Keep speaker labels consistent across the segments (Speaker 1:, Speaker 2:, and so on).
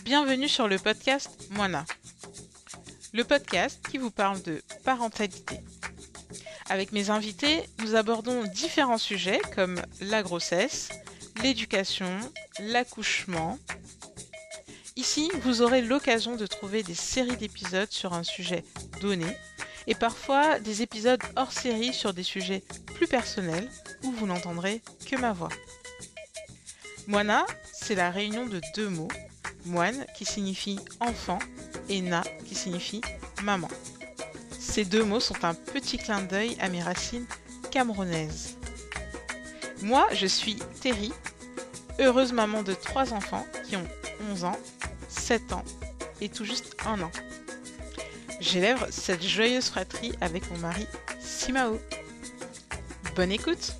Speaker 1: Bienvenue sur le podcast Moana, le podcast qui vous parle de parentalité. Avec mes invités, nous abordons différents sujets comme la grossesse, l'éducation, l'accouchement. Ici, vous aurez l'occasion de trouver des séries d'épisodes sur un sujet donné et parfois des épisodes hors série sur des sujets plus personnels où vous n'entendrez que ma voix. Moana, c'est la réunion de deux mots. Moine qui signifie enfant et na qui signifie maman. Ces deux mots sont un petit clin d'œil à mes racines camerounaises. Moi, je suis Terry, heureuse maman de 3 enfants qui ont 11 ans, 7 ans et tout juste 1 an. J'élève cette joyeuse fratrie avec mon mari Simao. Bonne écoute!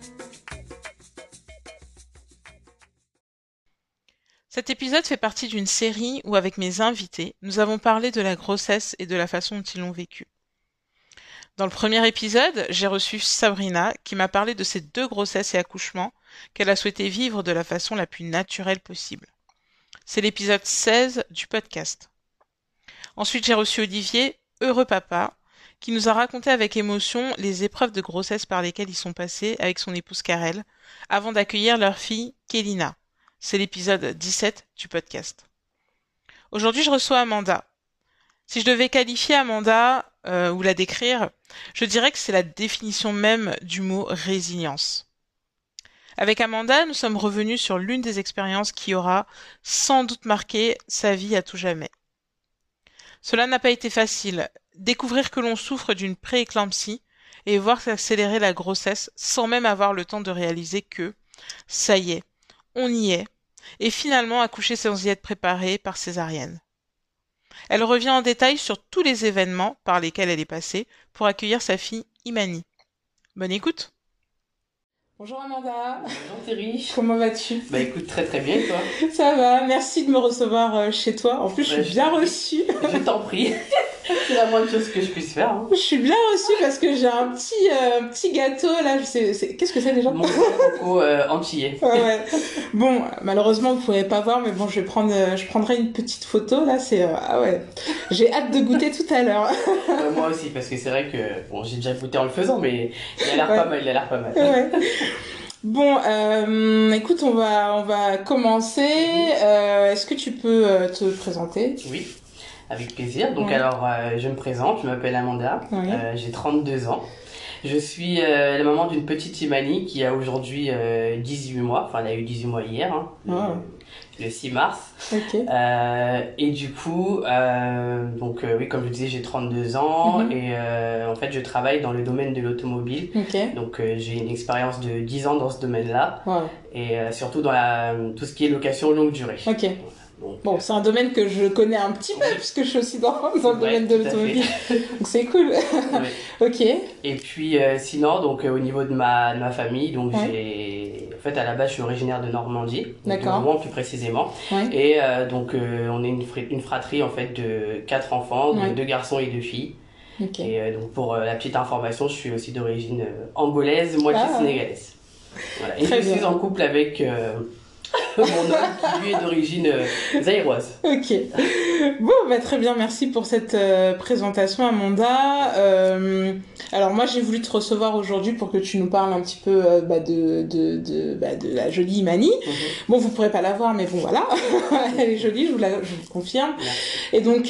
Speaker 1: Cet épisode fait partie d'une série où, avec mes invités, nous avons parlé de la grossesse et de la façon dont ils l'ont vécue. Dans le premier épisode, j'ai reçu Sabrina qui m'a parlé de ses 2 grossesses et accouchements qu'elle a souhaité vivre de la façon la plus naturelle possible. C'est l'épisode 16 du podcast. Ensuite, j'ai reçu Olivier, heureux papa, qui nous a raconté avec émotion les épreuves de grossesse par lesquelles ils sont passés avec son épouse Karel, avant d'accueillir leur fille Kélina. C'est l'épisode 17 du podcast. Aujourd'hui, je reçois Amanda. Si je devais qualifier Amanda ou la décrire, je dirais que c'est la définition même du mot résilience. Avec Amanda, nous sommes revenus sur l'une des expériences qui aura sans doute marqué sa vie à tout jamais. Cela n'a pas été facile. Découvrir que l'on souffre d'une pré-éclampsie et voir s'accélérer la grossesse sans même avoir le temps de réaliser que, ça y est, on y est, et finalement accoucher sans y être préparée par césarienne. Elle revient en détail sur tous les événements par lesquels elle est passée pour accueillir sa fille Imani. Bonne écoute! Bonjour Amanda.
Speaker 2: Bonjour Thierry.
Speaker 1: Comment vas-tu?
Speaker 2: Bah écoute, très très bien et toi?
Speaker 1: Ça va, merci de me recevoir chez toi. En plus, je suis bien reçue.
Speaker 2: Je t'en prie. C'est la moindre chose que je puisse faire. Hein.
Speaker 1: Je suis bien reçue parce que j'ai un petit gâteau là. Qu'est-ce que c'est déjà?
Speaker 2: Mon coco antillais.
Speaker 1: Ouais. Bon, malheureusement, vous ne pourrez pas voir, mais bon, je prendrai une petite photo là. Ah ouais. J'ai hâte de goûter tout à l'heure.
Speaker 2: Moi aussi, parce que c'est vrai que bon, j'ai déjà goûté en le faisant, mais il a l'air pas mal. Il a l'air pas mal.
Speaker 1: Ouais. Bon, écoute, on va commencer. Est-ce que tu peux te présenter?
Speaker 2: Oui, avec plaisir. Donc alors, je me présente, je m'appelle Amanda, j'ai 32 ans. Je suis la maman d'une petite Imani qui a aujourd'hui 18 mois. Enfin, elle a eu 18 mois hier, hein, le 6 mars.
Speaker 1: Okay.
Speaker 2: Et du coup, oui, comme je disais, j'ai 32 ans et en fait, je travaille dans le domaine de l'automobile.
Speaker 1: Okay.
Speaker 2: Donc, j'ai une expérience de 10 ans dans ce domaine-là et surtout dans tout ce qui est location longue durée.
Speaker 1: Ok. Bon, c'est un domaine que je connais un petit peu puisque je suis aussi dans le domaine de l'automobile. Donc c'est cool. Ok.
Speaker 2: Et puis sinon, donc au niveau de ma famille, donc en fait à la base je suis originaire de Normandie, de Rouen plus précisément. Et donc on est une fratrie en fait de 4 enfants, donc 2 garçons et 2 filles. Okay. Et donc pour la petite information, je suis aussi d'origine angolaise, moitié sénégalaise. Voilà. Et je suis en couple avec mon homme qui lui est d'origine zaïroise.
Speaker 1: Ok. Bon, bah, très bien, merci pour cette présentation Amanda. Alors moi j'ai voulu te recevoir aujourd'hui pour que tu nous parles un petit peu de la jolie Imani. Bon, vous pourrez pas la voir, mais bon voilà, elle est jolie, je vous confirme. Et donc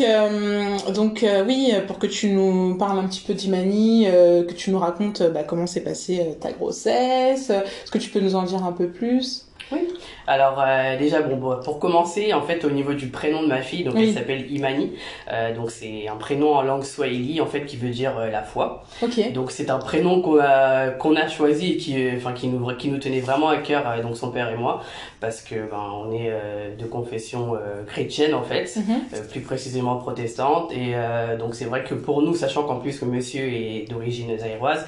Speaker 1: oui, pour que tu nous parles un petit peu d'Imani, que tu nous racontes comment s'est passée ta grossesse, est-ce que tu peux nous en dire un peu plus?
Speaker 2: Oui. Alors déjà pour commencer en fait au niveau du prénom de ma fille, donc elle s'appelle Imani, donc c'est un prénom en langue swahili en fait qui veut dire la foi.
Speaker 1: Okay.
Speaker 2: Donc c'est un prénom qu'on a choisi et qui nous tenait vraiment à cœur, donc son père et moi, parce que on est de confession chrétienne en fait, plus précisément protestante, et donc c'est vrai que pour nous, sachant qu'en plus que monsieur est d'origine zaïroise,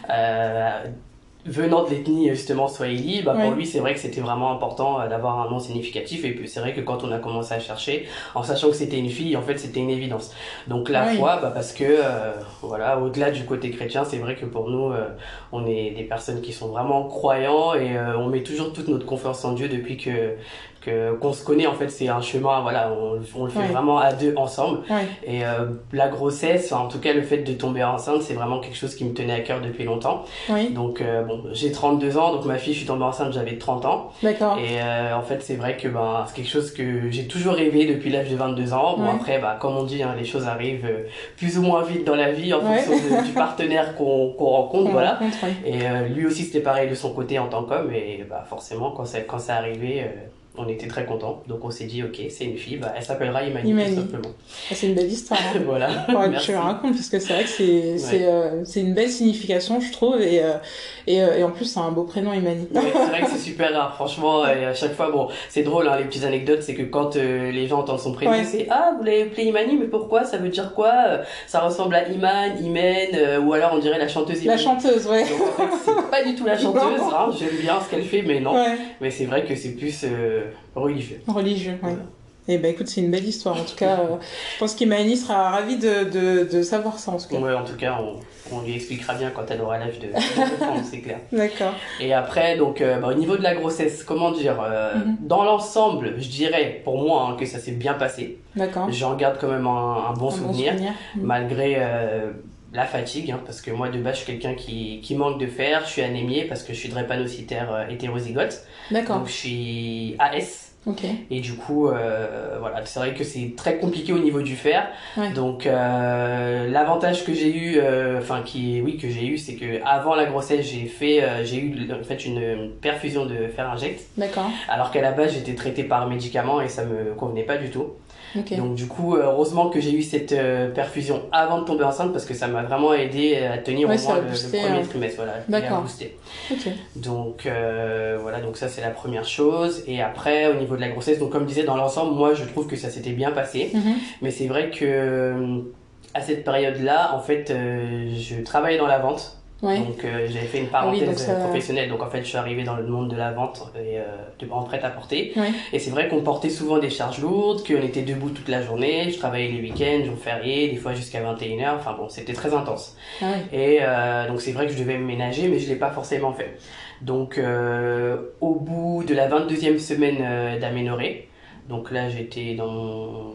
Speaker 2: venant de l'ethnie justement swahili, pour lui c'est vrai que c'était vraiment important d'avoir un nom significatif, et puis c'est vrai que quand on a commencé à chercher, en sachant que c'était une fille, en fait c'était une évidence. Donc la foi, parce que au-delà du côté chrétien, c'est vrai que pour nous on est des personnes qui sont vraiment croyants, et on met toujours toute notre confiance en Dieu depuis que qu'on se connaît. En fait, c'est un chemin, voilà, on le fait vraiment à deux ensemble. Et la grossesse, en tout cas le fait de tomber enceinte, c'est vraiment quelque chose qui me tenait à cœur depuis longtemps. Donc bon, j'ai 32 ans, donc ma fille, je suis tombée enceinte, j'avais 30 ans.
Speaker 1: D'accord.
Speaker 2: Et en fait, c'est vrai que c'est quelque chose que j'ai toujours rêvé depuis l'âge de 22 ans. Bon, après, comme on dit, hein, les choses arrivent plus ou moins vite dans la vie en fonction du partenaire qu'on rencontre, voilà. Et lui aussi, c'était pareil de son côté en tant qu'homme. Et forcément, quand c'est arrivé, on était très contents. Donc on s'est dit, ok, c'est une fille, elle s'appellera Imani, tout simplement.
Speaker 1: C'est une belle histoire. Hein.
Speaker 2: Voilà.
Speaker 1: Tu la racontes, parce que c'est vrai que c'est une belle signification, je trouve. Et en plus, c'est un beau prénom, Imani.
Speaker 2: Ouais, c'est vrai que c'est super rare, franchement. Et à chaque fois, bon, c'est drôle, hein, les petites anecdotes, c'est que quand les gens entendent son prénom, c'est ah, vous l'avez appelé Imani, mais pourquoi? Ça veut dire quoi? Ça ressemble à Iman, Imen, ou alors on dirait la chanteuse Imani.
Speaker 1: La chanteuse, ouais.
Speaker 2: Donc en fait, c'est pas du tout la chanteuse, hein, j'aime bien ce qu'elle fait, mais non. Mais c'est vrai que c'est plus religieux.
Speaker 1: Religieux, oui. Voilà. Eh ben écoute, c'est une belle histoire. En tout cas, je pense qu'Imani sera ravie de savoir ça en tout cas.
Speaker 2: Ouais, en tout cas, on lui expliquera bien quand elle aura l'âge de comprendre, c'est clair.
Speaker 1: D'accord.
Speaker 2: Et après, donc, au niveau de la grossesse, comment dire, dans l'ensemble, je dirais pour moi que ça s'est bien passé.
Speaker 1: D'accord.
Speaker 2: J'en garde quand même un bon souvenir, malgré la fatigue, hein, parce que moi de base je suis quelqu'un qui manque de fer, je suis anémié parce que je suis drépanocytaire hétérozygote.
Speaker 1: D'accord.
Speaker 2: Donc je suis AS.
Speaker 1: Okay.
Speaker 2: Et du coup, voilà, c'est vrai que c'est très compliqué au niveau du fer. Donc, l'avantage que j'ai eu, que j'ai eu, c'est que avant la grossesse, j'ai eu en fait une perfusion de fer injecte.
Speaker 1: D'accord.
Speaker 2: Alors qu'à la base, j'étais traitée par médicaments et ça me convenait pas du tout.
Speaker 1: Okay.
Speaker 2: Donc du coup, heureusement que j'ai eu cette perfusion avant de tomber enceinte parce que ça m'a vraiment aidé à tenir au moins le premier trimestre, voilà, et à booster.
Speaker 1: Okay.
Speaker 2: Donc voilà, donc ça c'est la première chose. Et après, au niveau de la grossesse, donc comme je disais, dans l'ensemble, moi je trouve que ça s'était bien passé. Mais c'est vrai que à cette période-là, en fait, je travaillais dans la vente. Donc j'avais fait une parenthèse professionnelle, donc en fait je suis arrivée dans le monde de la vente et en prêt-à-porter. Et c'est vrai qu'on portait souvent des charges lourdes, qu'on était debout toute la journée, je travaillais les week-ends, jours fériés, des fois jusqu'à 21h, enfin bon, c'était très intense. Et donc c'est vrai que je devais me ménager, mais je l'ai pas forcément fait. Donc au bout de la 22e semaine d'aménorrhée, donc là j'étais dans mon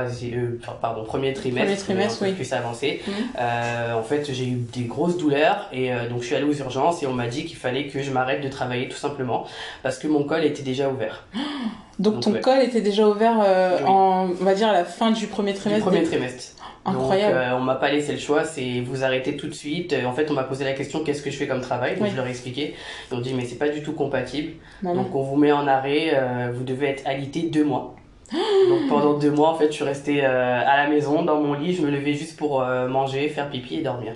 Speaker 2: premier trimestre, plus avancé. En fait j'ai eu des grosses douleurs et donc je suis allée aux urgences et on m'a dit qu'il fallait que je m'arrête de travailler tout simplement parce que mon col était déjà ouvert.
Speaker 1: Donc ton col était déjà ouvert on va dire à la fin du premier trimestre.
Speaker 2: Du premier trimestre.
Speaker 1: Incroyable.
Speaker 2: Donc on m'a pas laissé le choix, c'est vous arrêtez tout de suite. En fait on m'a posé la question qu'est-ce que je fais comme travail, donc je leur ai expliqué. Ils ont dit mais c'est pas du tout compatible. Donc on vous met en arrêt, vous devez être alité 2 mois. Donc pendant 2 mois en fait je suis restée à la maison dans mon lit, je me levais juste pour manger, faire pipi et dormir.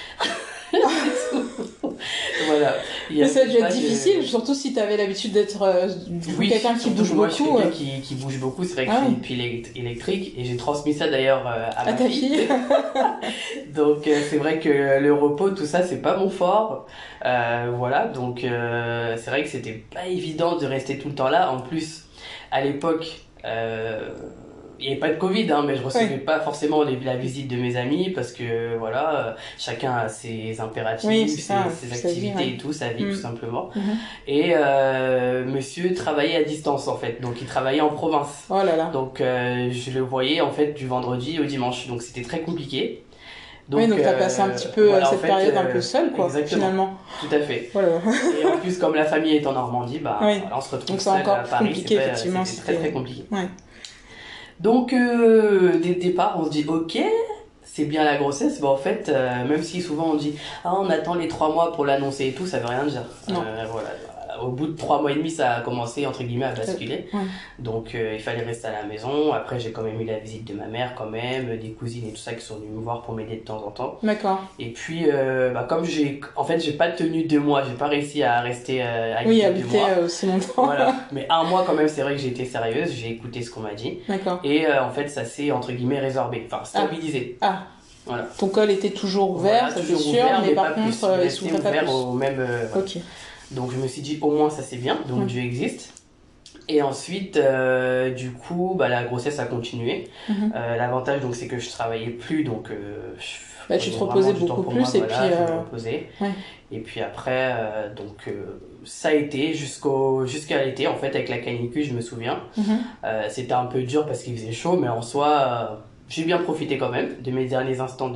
Speaker 2: Voilà.
Speaker 1: Mais ça a dû être difficile, surtout si tu avais l'habitude d'être quelqu'un qui bouge
Speaker 2: moi,
Speaker 1: beaucoup.
Speaker 2: Moi, je suis quelqu'un qui bouge beaucoup, c'est vrai que j'ai une pile électrique et j'ai transmis ça d'ailleurs à ma fille. Donc c'est vrai que le repos, tout ça, c'est pas mon fort. Voilà, donc c'est vrai que c'était pas évident de rester tout le temps là. En plus, à l'époque, il n'y avait pas de Covid, hein, mais je recevais pas forcément la visite de mes amis parce que voilà, chacun a ses impératifs, ses activités et tout, sa vie tout simplement. Et monsieur travaillait à distance en fait, donc il travaillait en province.
Speaker 1: Oh là là.
Speaker 2: Donc je le voyais en fait du vendredi au dimanche, donc c'était très compliqué.
Speaker 1: Donc t'as passé un petit peu cette période un peu seule quoi, finalement.
Speaker 2: Tout à fait.
Speaker 1: Voilà.
Speaker 2: Et en plus comme la famille est en Normandie, on se retrouve seul à Paris, c'est très très compliqué. Donc, dès le départ, on se dit, ok, c'est bien la grossesse. En fait, même si souvent on dit, on attend les 3 mois pour l'annoncer et tout, ça veut rien dire. Voilà. Au bout de 3 mois et demi, ça a commencé, entre guillemets, à basculer. Donc, il fallait rester à la maison. Après, j'ai quand même eu la visite de ma mère, quand même, des cousines et tout ça qui sont venues me voir pour m'aider de temps en temps.
Speaker 1: D'accord.
Speaker 2: Et puis, comme j'ai pas tenu 2 mois, j'ai pas réussi à rester
Speaker 1: habiter 2 mois. Aussi longtemps.
Speaker 2: Voilà. Mais 1 mois, quand même, c'est vrai que j'ai été sérieuse, j'ai écouté ce qu'on m'a dit.
Speaker 1: D'accord.
Speaker 2: Et en fait, ça s'est, entre guillemets, résorbé, enfin, stabilisé. Voilà.
Speaker 1: Ton col était toujours ouvert, ça c'est sûr, mais par contre, il s'ouvrait pas plus.
Speaker 2: Au même,
Speaker 1: Ok.
Speaker 2: Donc je me suis dit au moins ça c'est bien, donc Dieu existe. Et ensuite, du coup, la grossesse a continué. L'avantage, donc, c'est que je travaillais plus, donc
Speaker 1: tu te reposais beaucoup plus,
Speaker 2: moi,
Speaker 1: et
Speaker 2: voilà,
Speaker 1: puis...
Speaker 2: je me reposais. Ouais. Et puis après, ça a été jusqu'à l'été, en fait, avec la canicule, je me souviens. C'était un peu dur parce qu'il faisait chaud, mais en soi, j'ai bien profité quand même de mes derniers instants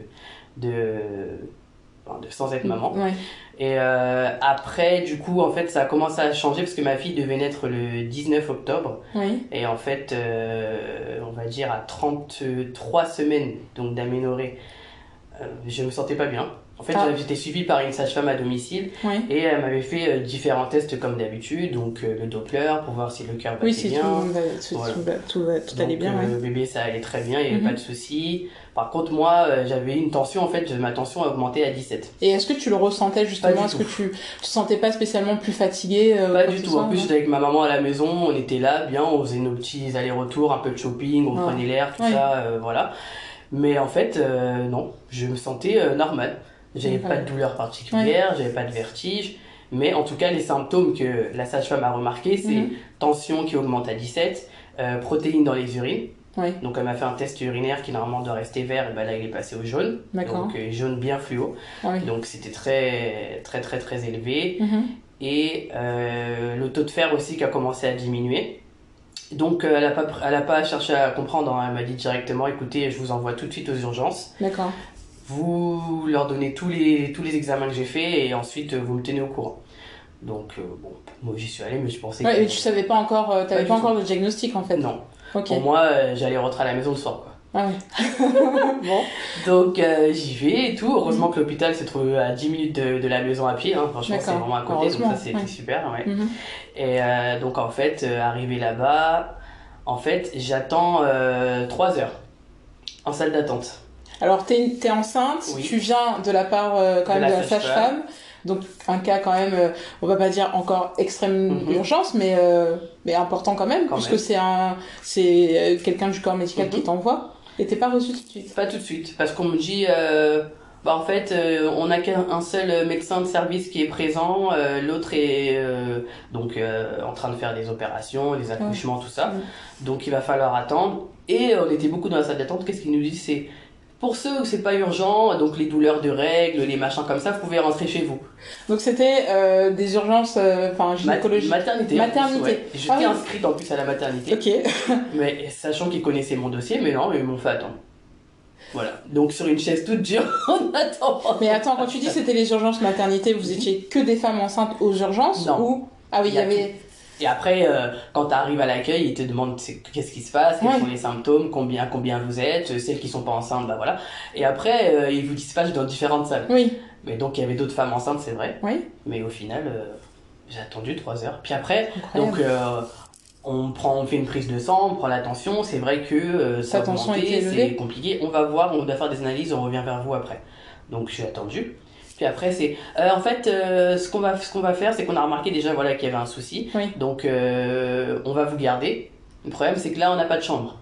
Speaker 2: sans être maman. Ouais. Et après, du coup, en fait, ça a commencé à changer parce que ma fille devait naître le 19 octobre. Oui. Et en fait, on va dire à 33 semaines donc d'aménorrhée, je me sentais pas bien. En fait, j'étais suivie par une sage-femme à domicile. Oui. Et elle m'avait fait différents tests comme d'habitude, donc le Doppler pour voir si le cœur battait bien.
Speaker 1: Tout allait bien.
Speaker 2: Le bébé, ça allait très bien, il n'y avait pas de soucis. Par contre, moi, j'avais une tension, en fait, ma tension a augmenté à 17.
Speaker 1: Et est-ce que tu le ressentais justement? Est-ce que tu te sentais pas spécialement plus fatiguée?
Speaker 2: Pas du tout. En plus, j'étais avec ma maman à la maison, on était là, bien, on faisait nos petits allers-retours, un peu de shopping, on prenait l'air, tout ça, voilà. Mais en fait, non, je me sentais normal. J'avais pas de douleur particulière, j'avais pas de vertige. Mais en tout cas, les symptômes que la sage-femme a remarqué, c'est tension qui augmente à 17, protéines dans les urines. Oui. Donc elle m'a fait un test urinaire qui normalement doit rester vert, et là il est passé au jaune. D'accord. Donc jaune bien fluo. Oui. Donc c'était très très très très élevé. Et le taux de fer aussi qui a commencé à diminuer. Donc elle a pas cherché à comprendre, elle m'a dit directement, écoutez, je vous envoie tout de suite aux urgences. D'accord. Vous leur donnez tous les examens que j'ai faits et ensuite vous me tenez au courant. Donc moi j'y suis allée, mais je pensais
Speaker 1: que... mais tu savais pas encore, t'avais pas encore le diagnostic en fait.
Speaker 2: Non. Okay. Pour moi, j'allais rentrer à la maison le soir, quoi.
Speaker 1: Ah oui.
Speaker 2: Bon. Donc j'y vais et tout. Heureusement que l'hôpital se trouve à 10 minutes de la maison à pied. Hein. Franchement, c'est vraiment à côté, donc ça c'était super. Ouais. Et donc en fait, arrivé là-bas, en fait, j'attends 3 heures en salle d'attente.
Speaker 1: Alors t'es enceinte, oui. Tu viens de la part quand même de la sage-femme. Donc un cas quand même, on va pas dire encore extrême urgence, mais important quand même, puisque c'est quelqu'un du corps médical qui t'envoie. Et t'es pas reçu tout de suite?
Speaker 2: Pas tout de suite, parce qu'on me dit, en fait, on n'a qu'un seul médecin de service qui est présent, l'autre est en train de faire des opérations, des accouchements, tout ça. Donc il va falloir attendre. Et on était beaucoup dans la salle d'attente. Qu'est-ce qu'ils nous disent? C'est pour ceux où c'est pas urgent, donc les douleurs de règles, les machins comme ça, vous pouvez rentrer chez vous.
Speaker 1: Donc c'était des urgences, gynécologiques.
Speaker 2: Maternité. Ouais. J'étais inscrite en plus à la maternité. Ok. Mais sachant qu'ils connaissaient mon dossier, mais non, ils m'ont fait attendre. Voilà. Donc sur une chaise toute dure, on attend.
Speaker 1: Mais attends, quand tu dis c'était les urgences maternité, vous étiez que des femmes enceintes aux urgences?
Speaker 2: Non.
Speaker 1: Ou... Ah oui, il y avait...
Speaker 2: Et après, quand tu arrives à l'accueil, ils te demandent qu'est-ce qui se passe, quels sont les symptômes, combien vous êtes, celles qui sont pas enceintes, voilà. Et après, ils vous dispatchent dans différentes salles. Oui. Mais donc, il y avait d'autres femmes enceintes, c'est vrai. Oui. Mais au final, j'ai attendu 3 heures. Puis après, donc, on fait une prise de sang, on prend la tension. C'est vrai que ça a augmenté, c'est compliqué. On va voir, on va faire des analyses, on revient vers vous après. Donc, j'ai attendu. Puis après, c'est... en fait, ce qu'on va faire, c'est qu'on a remarqué déjà qu'il y avait un souci. Oui. Donc, on va vous garder. Le problème, c'est que là, on n'a pas de chambre.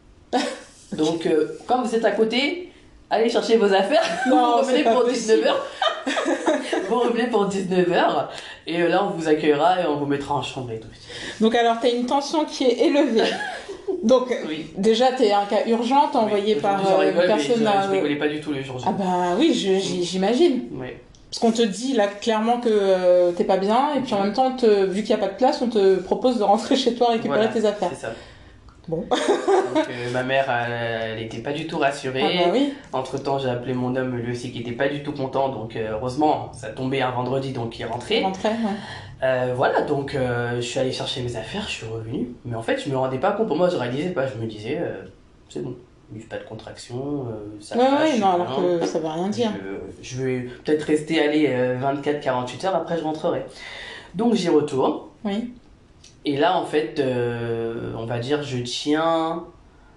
Speaker 2: Donc, quand vous êtes à côté, allez chercher vos affaires.
Speaker 1: Non,
Speaker 2: vous revenez pour 19h. Vous revenez pour 19h. Et là, on vous accueillera et on vous mettra en chambre et tout.
Speaker 1: Donc, alors, tu as une tension qui est élevée. Donc, oui. Déjà, t'es un cas urgent, t'es envoyé par une personne...
Speaker 2: Je rigolais pas du tout les jours.
Speaker 1: Ah bah oui, j'imagine. Oui. Parce qu'on te dit là clairement que t'es pas bien, et puis en même temps, vu qu'il n'y a pas de place, on te propose de rentrer chez toi récupérer tes affaires.
Speaker 2: C'est ça.
Speaker 1: Bon.
Speaker 2: Donc, ma mère, elle était pas du tout rassurée.
Speaker 1: Ah bah oui.
Speaker 2: Entre-temps, j'ai appelé mon homme, lui aussi, qui était pas du tout content. Donc, heureusement, ça tombait un vendredi, donc il est rentré. Voilà, donc je suis allé chercher mes affaires, je suis revenu. Mais en fait, je me rendais pas compte. Pour moi, je réalisais pas. Je me disais, c'est bon. Il n'y a pas de contraction, ça
Speaker 1: passe. Oui, non, alors que ça veut rien dire.
Speaker 2: Je vais peut-être rester 24-48 heures, après je rentrerai. Donc j'y retourne. Oui. Et là, en fait, on va dire, je tiens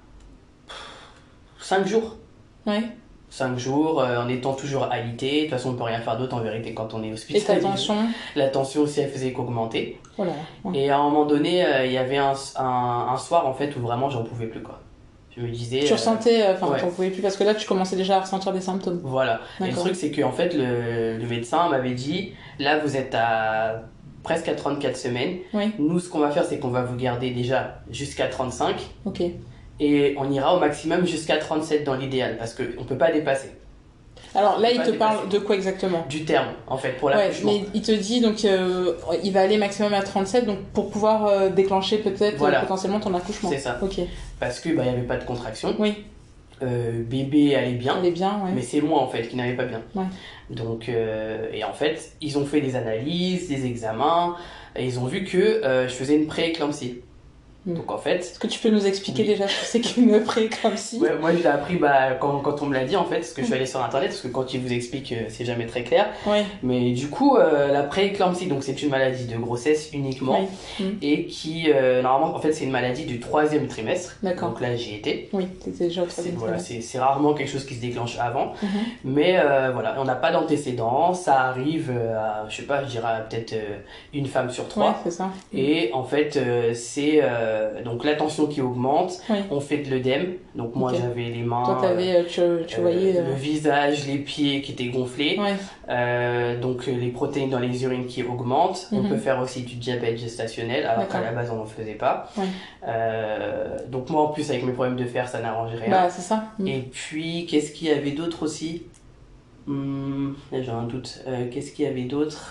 Speaker 2: 5 jours. Oui. 5 jours, en étant toujours alité. De toute façon, on ne peut rien faire d'autre en vérité quand on est hospitalisé.
Speaker 1: Et ta tension?
Speaker 2: La tension aussi, elle faisait qu'augmenter.
Speaker 1: Oh là. Ouais.
Speaker 2: Et à un moment donné, il y avait un soir, en fait, où vraiment, j'en pouvais plus, quoi. Je me disais...
Speaker 1: Tu ressentais... t'en pouvais plus, parce que là, tu commençais déjà à ressentir des symptômes.
Speaker 2: Voilà. D'accord. Et le truc, c'est qu'en fait, le médecin m'avait dit, là, vous êtes à presque à 34 semaines.
Speaker 1: Oui.
Speaker 2: Nous, ce qu'on va faire, c'est qu'on va vous garder déjà jusqu'à 35.
Speaker 1: Ok.
Speaker 2: Et on ira au maximum jusqu'à 37 dans l'idéal, parce qu'on ne peut pas dépasser.
Speaker 1: Alors là, il te parle de quoi exactement?
Speaker 2: Du terme, en fait, pour l'accouchement.
Speaker 1: Mais il te dit, donc, il va aller maximum à 37, donc pour pouvoir déclencher peut-être potentiellement ton accouchement.
Speaker 2: C'est ça.
Speaker 1: Ok.
Speaker 2: Parce qu'il n'y avait pas de contraction.
Speaker 1: Oui.
Speaker 2: Bébé allait bien.
Speaker 1: Ouais.
Speaker 2: Mais c'est moi, en fait, qui n'avais pas bien.
Speaker 1: Ouais.
Speaker 2: Donc, et en fait, ils ont fait des analyses, des examens, et ils ont vu que je faisais une pré-éclampsie. Donc en fait...
Speaker 1: Est-ce que tu peux nous expliquer déjà ce que c'est qu'une pré-éclampsie?
Speaker 2: Ouais, moi je l'ai appris quand on me l'a dit en fait, parce que je suis allé sur internet, parce que quand ils vous expliquent c'est jamais très clair.
Speaker 1: Ouais.
Speaker 2: Mais du coup, la pré-éclampsie, donc c'est une maladie de grossesse uniquement, et qui, normalement, en fait c'est une maladie du 3e trimestre.
Speaker 1: D'accord.
Speaker 2: Donc là j'y étais.
Speaker 1: Oui, t'étais déjà au 3e trimestre.
Speaker 2: C'est rarement quelque chose qui se déclenche avant. Mais voilà, on n'a pas d'antécédents, ça arrive à, je sais pas, je dirais peut-être une femme sur 3.
Speaker 1: Ouais, c'est ça.
Speaker 2: Et en fait, c'est donc la tension qui augmente, on fait de l'œdème. Donc moi j'avais les mains,
Speaker 1: toi t'avais, tu voyais
Speaker 2: le visage, les pieds qui étaient gonflés, donc les protéines dans les urines qui augmentent. On peut faire aussi du diabète gestationnel, alors qu'à la base on n'en faisait pas. Donc moi en plus avec mes problèmes de fer ça n'arrangeait rien.
Speaker 1: Bah c'est ça.
Speaker 2: Et puis qu'est-ce qu'il y avait d'autre aussi? J'ai un doute. Qu'est-ce qu'il y avait d'autre?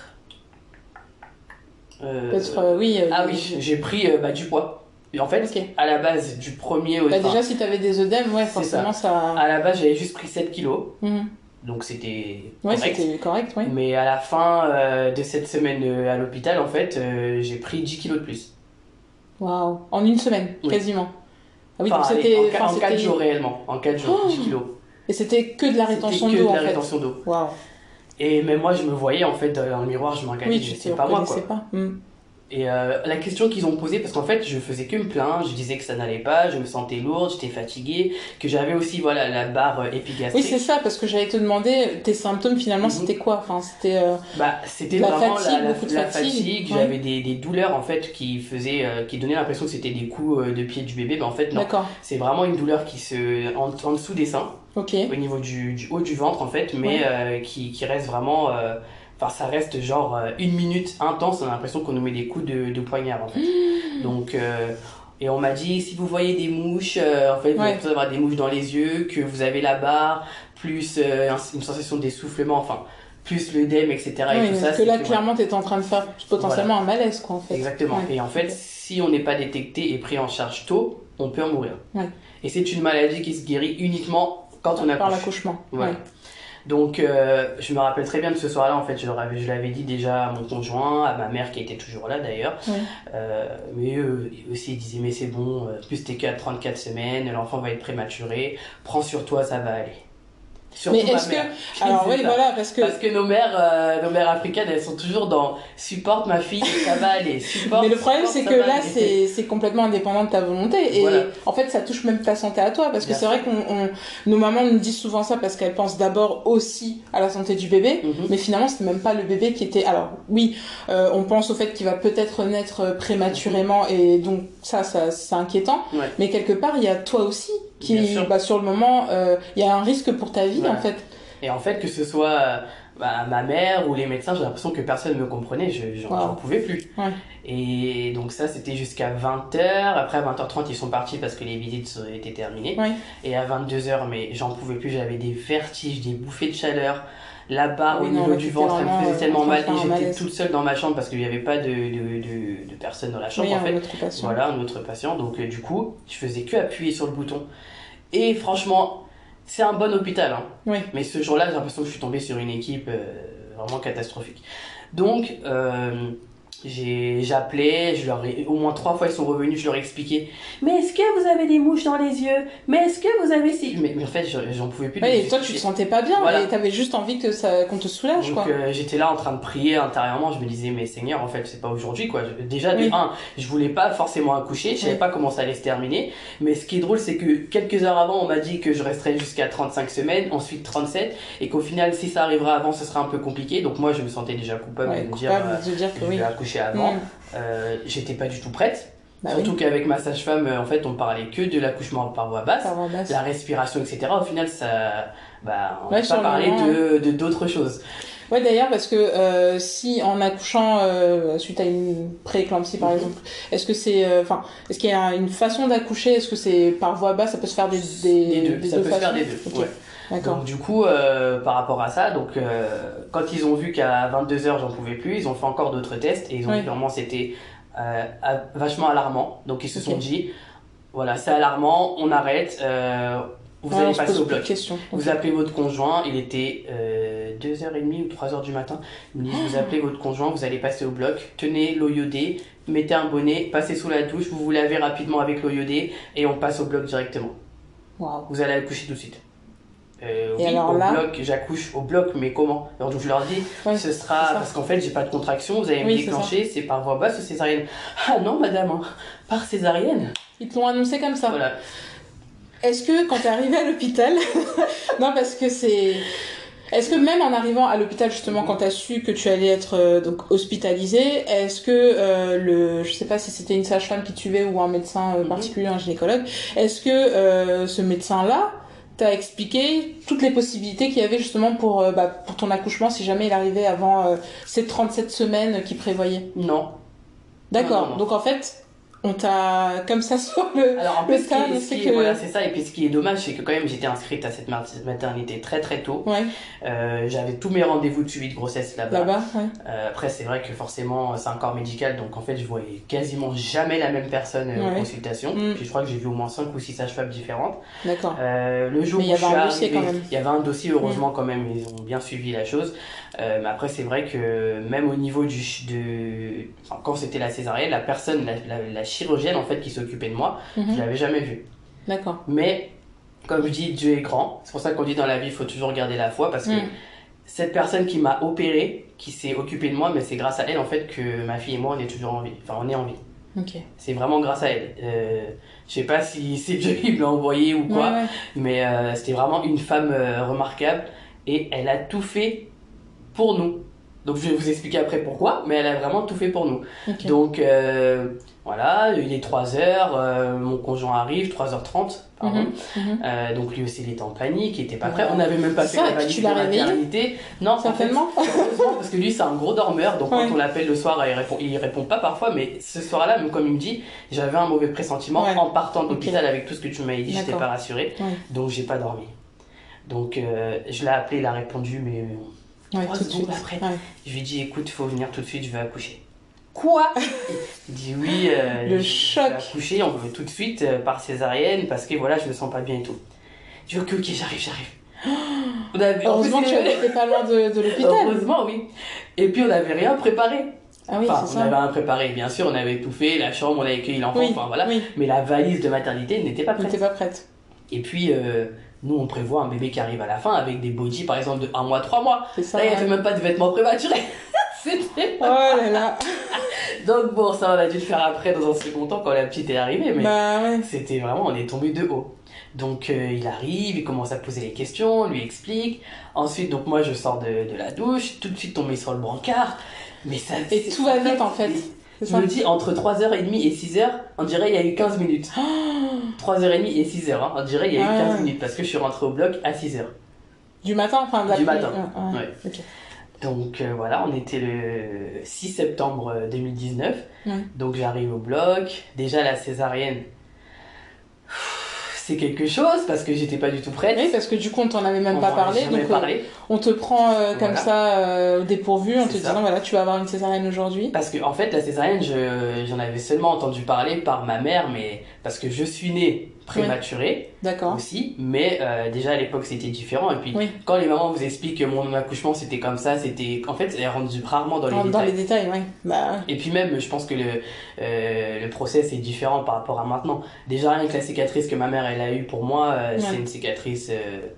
Speaker 1: Ah
Speaker 2: oui, j'ai pris du poids. Et en fait, à la base, du premier au...
Speaker 1: déjà, si t'avais des œdèmes, forcément ça...
Speaker 2: À la base, j'avais juste pris 7 kilos. Donc c'était correct.
Speaker 1: C'était correct,
Speaker 2: Mais à la fin de cette semaine à l'hôpital, en fait, j'ai pris 10 kilos de plus.
Speaker 1: Waouh. En une semaine, quasiment.
Speaker 2: Ah oui, donc c'était... En 4 jours réellement. En 4 jours, 10 kilos.
Speaker 1: Et c'était que de la rétention d'eau, en fait.
Speaker 2: Que de la rétention d'eau.
Speaker 1: Waouh.
Speaker 2: Et même moi, je me voyais, en fait, dans le miroir, je me regardais, c'est pas moi, quoi.
Speaker 1: Pas.
Speaker 2: Et la question qu'ils ont posée, parce qu'en fait je faisais que me plaindre, je disais que ça n'allait pas, je me sentais lourde, j'étais fatiguée, que j'avais aussi la barre épigastrique.
Speaker 1: Oui c'est ça, parce que j'allais te demander tes symptômes finalement c'était quoi? Enfin c'était
Speaker 2: c'était vraiment la fatigue, j'avais des douleurs en fait qui donnaient l'impression que c'était des coups de pied du bébé, mais en fait non. C'est vraiment une douleur qui en dessous des seins, au niveau du haut du ventre en fait, mais qui reste vraiment... Enfin, ça reste genre une minute intense, on a l'impression qu'on nous met des coups de poignard en fait. Donc, et on m'a dit, si vous voyez des mouches, en fait, vous avez besoin d'avoir des mouches dans les yeux, que vous avez la barre, plus une sensation d'essoufflement, enfin, plus l'œdème, etc.
Speaker 1: Et tout ça, parce que là, clairement, t'étais en train de faire potentiellement un malaise, quoi, en fait.
Speaker 2: Exactement. Et en fait, si on n'est pas détecté et pris en charge tôt, on peut en mourir. Et c'est une maladie qui se guérit uniquement quand on accouche.
Speaker 1: Par l'accouchement.
Speaker 2: Donc, je me rappelle très bien de ce soir-là, en fait, je l'avais dit déjà à mon conjoint, à ma mère qui était toujours là d'ailleurs. Mais eux aussi, ils disaient, mais c'est bon, plus t'es qu'à 34 semaines, l'enfant va être prématuré, prends sur toi, ça va aller. Surtout
Speaker 1: mais est-ce que... Alors oui, voilà, parce que
Speaker 2: nos mères africaines, elles sont toujours dans « supporte ma fille, ça va aller ».
Speaker 1: Mais le problème, c'est que là, c'est complètement indépendant de ta volonté. Et en fait, ça touche même ta santé à toi. Parce que c'est vrai que nos mamans nous disent souvent ça parce qu'elles pensent d'abord aussi à la santé du bébé. Mais finalement, c'était même pas le bébé qui était... Alors oui, on pense au fait qu'il va peut-être naître prématurément. Et donc ça c'est inquiétant. Mais quelque part, il y a toi aussi qui, sur le moment, il y a un risque pour ta vie, en fait.
Speaker 2: Et en fait, que ce soit ma mère ou les médecins, j'ai l'impression que personne me comprenait, j'en pouvais plus. Et donc ça, c'était jusqu'à 20h. Après, à 20h30, ils sont partis parce que les visites étaient terminées. Et à 22h, mais j'en pouvais plus, j'avais des vertiges, des bouffées de chaleur. La barre au niveau du ventre, elle me faisait tellement mal. Et j'étais toute seule dans ma chambre parce qu'il n'y avait pas de personne dans la chambre, en fait. Voilà, un autre patient. Donc du coup, je faisais que appuyer sur le bouton. Et franchement, c'est un bon hôpital. Mais ce jour-là, j'ai l'impression que je suis tombée sur une équipe vraiment catastrophique. Donc, j'appelais, au moins 3 fois ils sont revenus, je leur ai expliqué. Mais est-ce que vous avez des mouches dans les yeux? Mais est-ce que vous avez si... Mais en fait, j'en pouvais plus.
Speaker 1: Et toi, tu te sentais pas bien, et t'avais juste envie qu'on te soulage,
Speaker 2: donc, j'étais là en train de prier intérieurement, je me disais, mais Seigneur, en fait, c'est pas aujourd'hui, quoi. Déjà, de un, je voulais pas forcément accoucher, je savais pas comment ça allait se terminer. Mais ce qui est drôle, c'est que quelques heures avant, on m'a dit que je resterais jusqu'à 35 semaines, ensuite 37, et qu'au final, si ça arrivera avant, ce sera un peu compliqué. Donc moi, je me sentais déjà coupable de me dire que je vais accoucher avant. J'étais pas du tout prête. Surtout qu'avec ma sage-femme, en fait, on parlait que de l'accouchement par voie basse, la respiration, etc. Au final, on n'a pas parlé de d'autres choses.
Speaker 1: Ouais, d'ailleurs, parce que si en accouchant suite à une prééclampsie par exemple, est-ce que est-ce qu'il y a une façon d'accoucher? Est-ce que c'est par voie basse? Ça peut se faire des deux.
Speaker 2: Ça peut se faire des deux. Okay. Ouais. D'accord. Donc du coup, par rapport à ça, quand ils ont vu qu'à 22h j'en pouvais plus, ils ont fait encore d'autres tests et ils ont dit vraiment c'était vachement alarmant. Donc ils se sont dit, voilà, c'est alarmant, on arrête, vous allez passer au bloc. Vous appelez votre conjoint, il était 2h30 ou 3h du matin. Ils me disent, vous appelez votre conjoint, vous allez passer au bloc, tenez l'eau iodée, mettez un bonnet, passez sous la douche, vous vous lavez rapidement avec l'eau iodée et on passe au bloc directement. Wow. Vous allez accoucher tout de suite. Oui, alors au bloc, j'accouche au bloc, mais comment? Alors je leur dis, ce sera parce qu'en fait j'ai pas de contraction, vous allez me déclencher, c'est par voie basse ou césarienne? Ah non madame, hein, par césarienne.
Speaker 1: Ils te l'ont annoncé comme ça.
Speaker 2: Voilà.
Speaker 1: Est-ce que quand t'es arrivé à l'hôpital, non parce que est-ce que même en arrivant à l'hôpital justement quand t'as su que tu allais être donc hospitalisé, est-ce que je sais pas si c'était une sage-femme qui te suivait ou un médecin particulier, un gynécologue, est-ce que ce médecin-là t'as expliqué toutes les possibilités qu'il y avait justement pour ton accouchement si jamais il arrivait avant ces 37 semaines qu'il prévoyait?
Speaker 2: Non.
Speaker 1: D'accord. Non. Donc en fait, on t'a comme ça sur le.
Speaker 2: Alors en plus, voilà, c'est ça. Et puis ce qui est dommage, c'est que quand même j'étais inscrite à cette maternité très très tôt. Ouais. J'avais tous mes rendez-vous de suivi de grossesse là-bas. Ouais. Après, c'est vrai que forcément, c'est un corps médical, donc en fait, je voyais quasiment jamais la même personne en consultation. Puis je crois que j'ai vu au moins 5 ou 6 sages-femmes différentes. D'accord. Le jour où je suis arrivée, il y avait un dossier, heureusement quand même, ils ont bien suivi la chose. Mais après, c'est vrai que même au niveau quand c'était la césarienne, la personne, la chirurgienne en fait qui s'occupait de moi, je l'avais jamais vue. D'accord. Mais comme je dis, Dieu est grand. C'est pour ça qu'on dit dans la vie, il faut toujours garder la foi parce que cette personne qui m'a opérée, qui s'est occupée de moi, mais c'est grâce à elle en fait que ma fille et moi on est toujours en vie. Enfin, on est en vie. Okay. C'est vraiment grâce à elle. Je sais pas si c'est Dieu qui me l'a envoyé ou quoi, mais c'était vraiment une femme remarquable et elle a tout fait pour nous. Donc je vais vous expliquer après pourquoi, mais elle a vraiment tout fait pour nous. Okay. Donc voilà, il est 3h, mon conjoint arrive, 3h30, pardon. Donc lui aussi il était en panique, il était pas prêt. On n'avait même pas fait la valise de maternité. Non, certainement. Heureusement, parce que lui c'est un gros dormeur, donc quand on l'appelle le soir, il répond pas parfois, mais ce soir-là, même comme il me dit, j'avais un mauvais pressentiment en partant de l'hôpital avec tout ce que tu m'avais dit, j'étais pas rassurée, donc j'ai pas dormi. Donc je l'ai appelé, il a répondu, mais 3 secondes après, je lui ai dit écoute, il faut venir tout de suite, je vais accoucher. Quoi? Il dit oui,
Speaker 1: le choc.
Speaker 2: Je vais accoucher, on veut tout de suite par césarienne parce que voilà, je me sens pas bien et tout. Je dis ok, j'arrive.
Speaker 1: Heureusement que tu n'étais pas loin de l'hôpital.
Speaker 2: Heureusement, oui. Et puis on n'avait rien préparé. Ah oui, on avait rien préparé, bien sûr, on avait tout fait, la chambre, on avait accueilli l'enfant, voilà. Mais la valise de maternité n'était pas prête. Et puis nous on prévoit un bébé qui arrive à la fin avec des body par exemple de 1 mois, 3 mois. Ça, là il n'y avait même pas de vêtements prématurés. C'était pas...
Speaker 1: Oh là là.
Speaker 2: Donc bon, ça on a dû le faire après dans un second temps quand la petite est arrivée, mais c'était vraiment, on est tombé de haut. Donc il arrive, il commence à poser les questions, lui explique. Ensuite donc moi je sors de la douche, tout de suite tombé sur le brancard. Mais ça,
Speaker 1: et tout va vite en fait.
Speaker 2: Je me dis, entre 3h30 et 6h, on dirait il y a eu 15 minutes. 3h30 et 6h, hein, on dirait il y a eu 15 minutes parce que je suis rentrée au bloc à 6h.
Speaker 1: Du matin, enfin
Speaker 2: du matin. Ouais. Okay. Donc voilà, on était le 6 septembre 2019. Donc j'arrive au bloc. Déjà la césarienne, c'est quelque chose parce que j'étais pas du tout prête.
Speaker 1: Oui, parce que du coup on t'en avait même pas parlé. Donc on te prend comme ça au dépourvu en te disant voilà, tu vas avoir une césarienne aujourd'hui.
Speaker 2: Parce que en fait la césarienne, j'en avais seulement entendu parler par ma mère, mais parce que je suis née prématurée aussi, mais déjà à l'époque c'était différent. Et puis quand les mamans vous expliquent que mon accouchement c'était comme ça, c'était en fait elle rentre rarement dans les détails.
Speaker 1: Dans les détails,
Speaker 2: Et puis même je pense que le process est différent par rapport à maintenant. Déjà rien que la cicatrice que ma mère elle a eue pour moi, c'est une cicatrice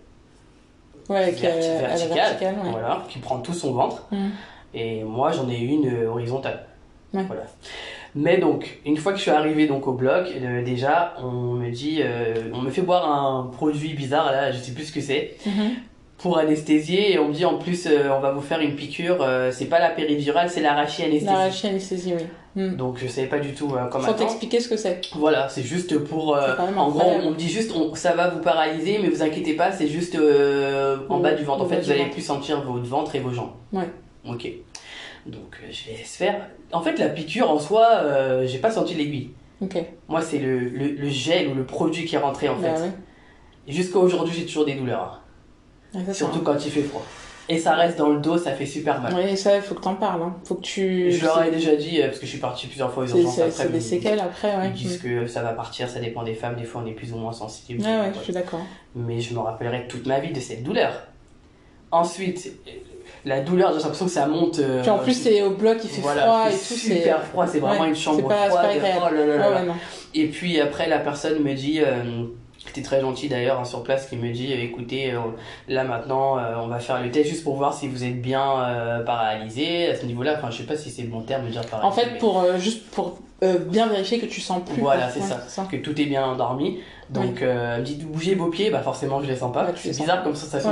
Speaker 2: verticale, voilà, qui prend tout son ventre. Et moi j'en ai eu une horizontale. Voilà. Mais donc, une fois que je suis arrivée donc au bloc, déjà, on me dit, on me fait boire un produit bizarre, là, je sais plus ce que c'est, pour anesthésier, et on me dit en plus, on va vous faire une piqûre, c'est pas la péridurale, c'est l'arachie-anesthésie.
Speaker 1: L'arachie-anesthésie, oui.
Speaker 2: Donc je savais pas du tout comment
Speaker 1: Faut t'expliquer ce que c'est.
Speaker 2: Voilà, c'est juste pour... en gros, on me dit juste, ça va vous paralyser, mais vous inquiétez pas, c'est juste en bas du ventre. En fait, vous allez plus sentir votre ventre et vos jambes.
Speaker 1: Ouais.
Speaker 2: Ok. Donc je laisse faire. En fait, la piqûre en soi, j'ai pas senti l'aiguille.
Speaker 1: Ok.
Speaker 2: Moi, c'est le gel ou le produit qui est rentré en fait.
Speaker 1: Ouais.
Speaker 2: Et jusqu'à aujourd'hui, j'ai toujours des douleurs. Surtout quand il fait froid. Et ça reste dans le dos, ça fait super mal.
Speaker 1: Oui, ça, il faut que t'en parles. Hein. Faut que tu...
Speaker 2: Je leur ai déjà dit, parce que je suis parti plusieurs fois aux urgences après.
Speaker 1: C'est des séquelles après, ouais.
Speaker 2: Ils disent que ça va partir, ça dépend des femmes. Des fois, on est plus ou moins sensible.
Speaker 1: Ouais, je suis d'accord.
Speaker 2: Mais je me rappellerai toute ma vie de cette douleur. Ensuite, la douleur, j'ai l'impression que ça monte.
Speaker 1: Puis en plus, c'est au bloc, il fait froid et tout.
Speaker 2: C'est super froid, c'est vraiment une chambre froide.
Speaker 1: Oh là là. Non.
Speaker 2: Et puis après, la personne me dit... C'était très gentil d'ailleurs sur place qui me dit écoutez là maintenant on va faire le test juste pour voir si vous êtes bien paralysé à ce niveau là, enfin je sais pas si c'est le bon terme de dire paralysé.
Speaker 1: En fait pour juste pour bien vérifier que tu sens plus.
Speaker 2: Voilà c'est ça, que tout est bien endormi. Donc elle me dit bougez vos pieds, bah forcément je les sens pas. C'est bizarre comme sensation.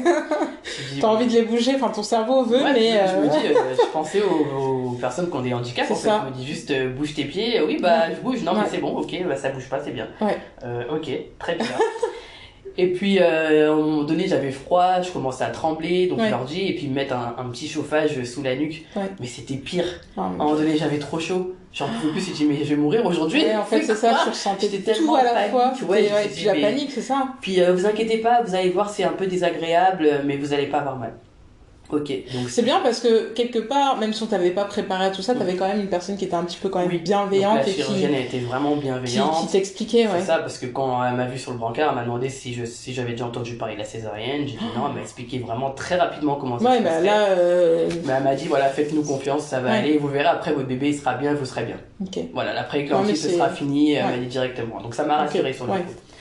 Speaker 1: T'as envie de les bouger, enfin ton cerveau veut mais...
Speaker 2: Je me dis, je pensais aux personnes qui ont des handicaps en fait. Je me dis juste bouge tes pieds, oui bah je bouge, non mais c'est bon, ok, bah ça bouge pas, c'est bien. Ok, très bien. Et puis à un moment donné j'avais froid, je commençais à trembler, donc je leur dis, et puis ils me mettent un petit chauffage sous la nuque, mais c'était pire. À un moment donné j'avais trop chaud, j'en pouvais plus, je me dis mais je vais mourir aujourd'hui.
Speaker 1: En fait c'est ça, tu ressentais tout à la fois, et puis la panique c'est ça.
Speaker 2: Puis vous inquiétez pas, vous allez voir c'est un peu désagréable, mais vous allez pas avoir mal. Ok, donc
Speaker 1: c'est bien parce que quelque part, même si on t'avait pas préparé à tout ça, t'avais quand même une personne qui était un petit peu quand même bienveillante.
Speaker 2: Donc la chirurgienne était vraiment bienveillante.
Speaker 1: Qui t'expliquait,
Speaker 2: C'est ça, parce que quand elle m'a vu sur le brancard, elle m'a demandé si j'avais déjà entendu parler de la césarienne. J'ai dit non, elle m'a expliqué vraiment très rapidement comment ça se passait. Mais elle m'a dit voilà, faites-nous confiance, ça va aller, vous verrez après votre bébé il sera bien, vous serez bien. Voilà, la pré-éclampsie ce sera fini, elle m'a dit directement. Donc ça m'a rassuré sur le coup.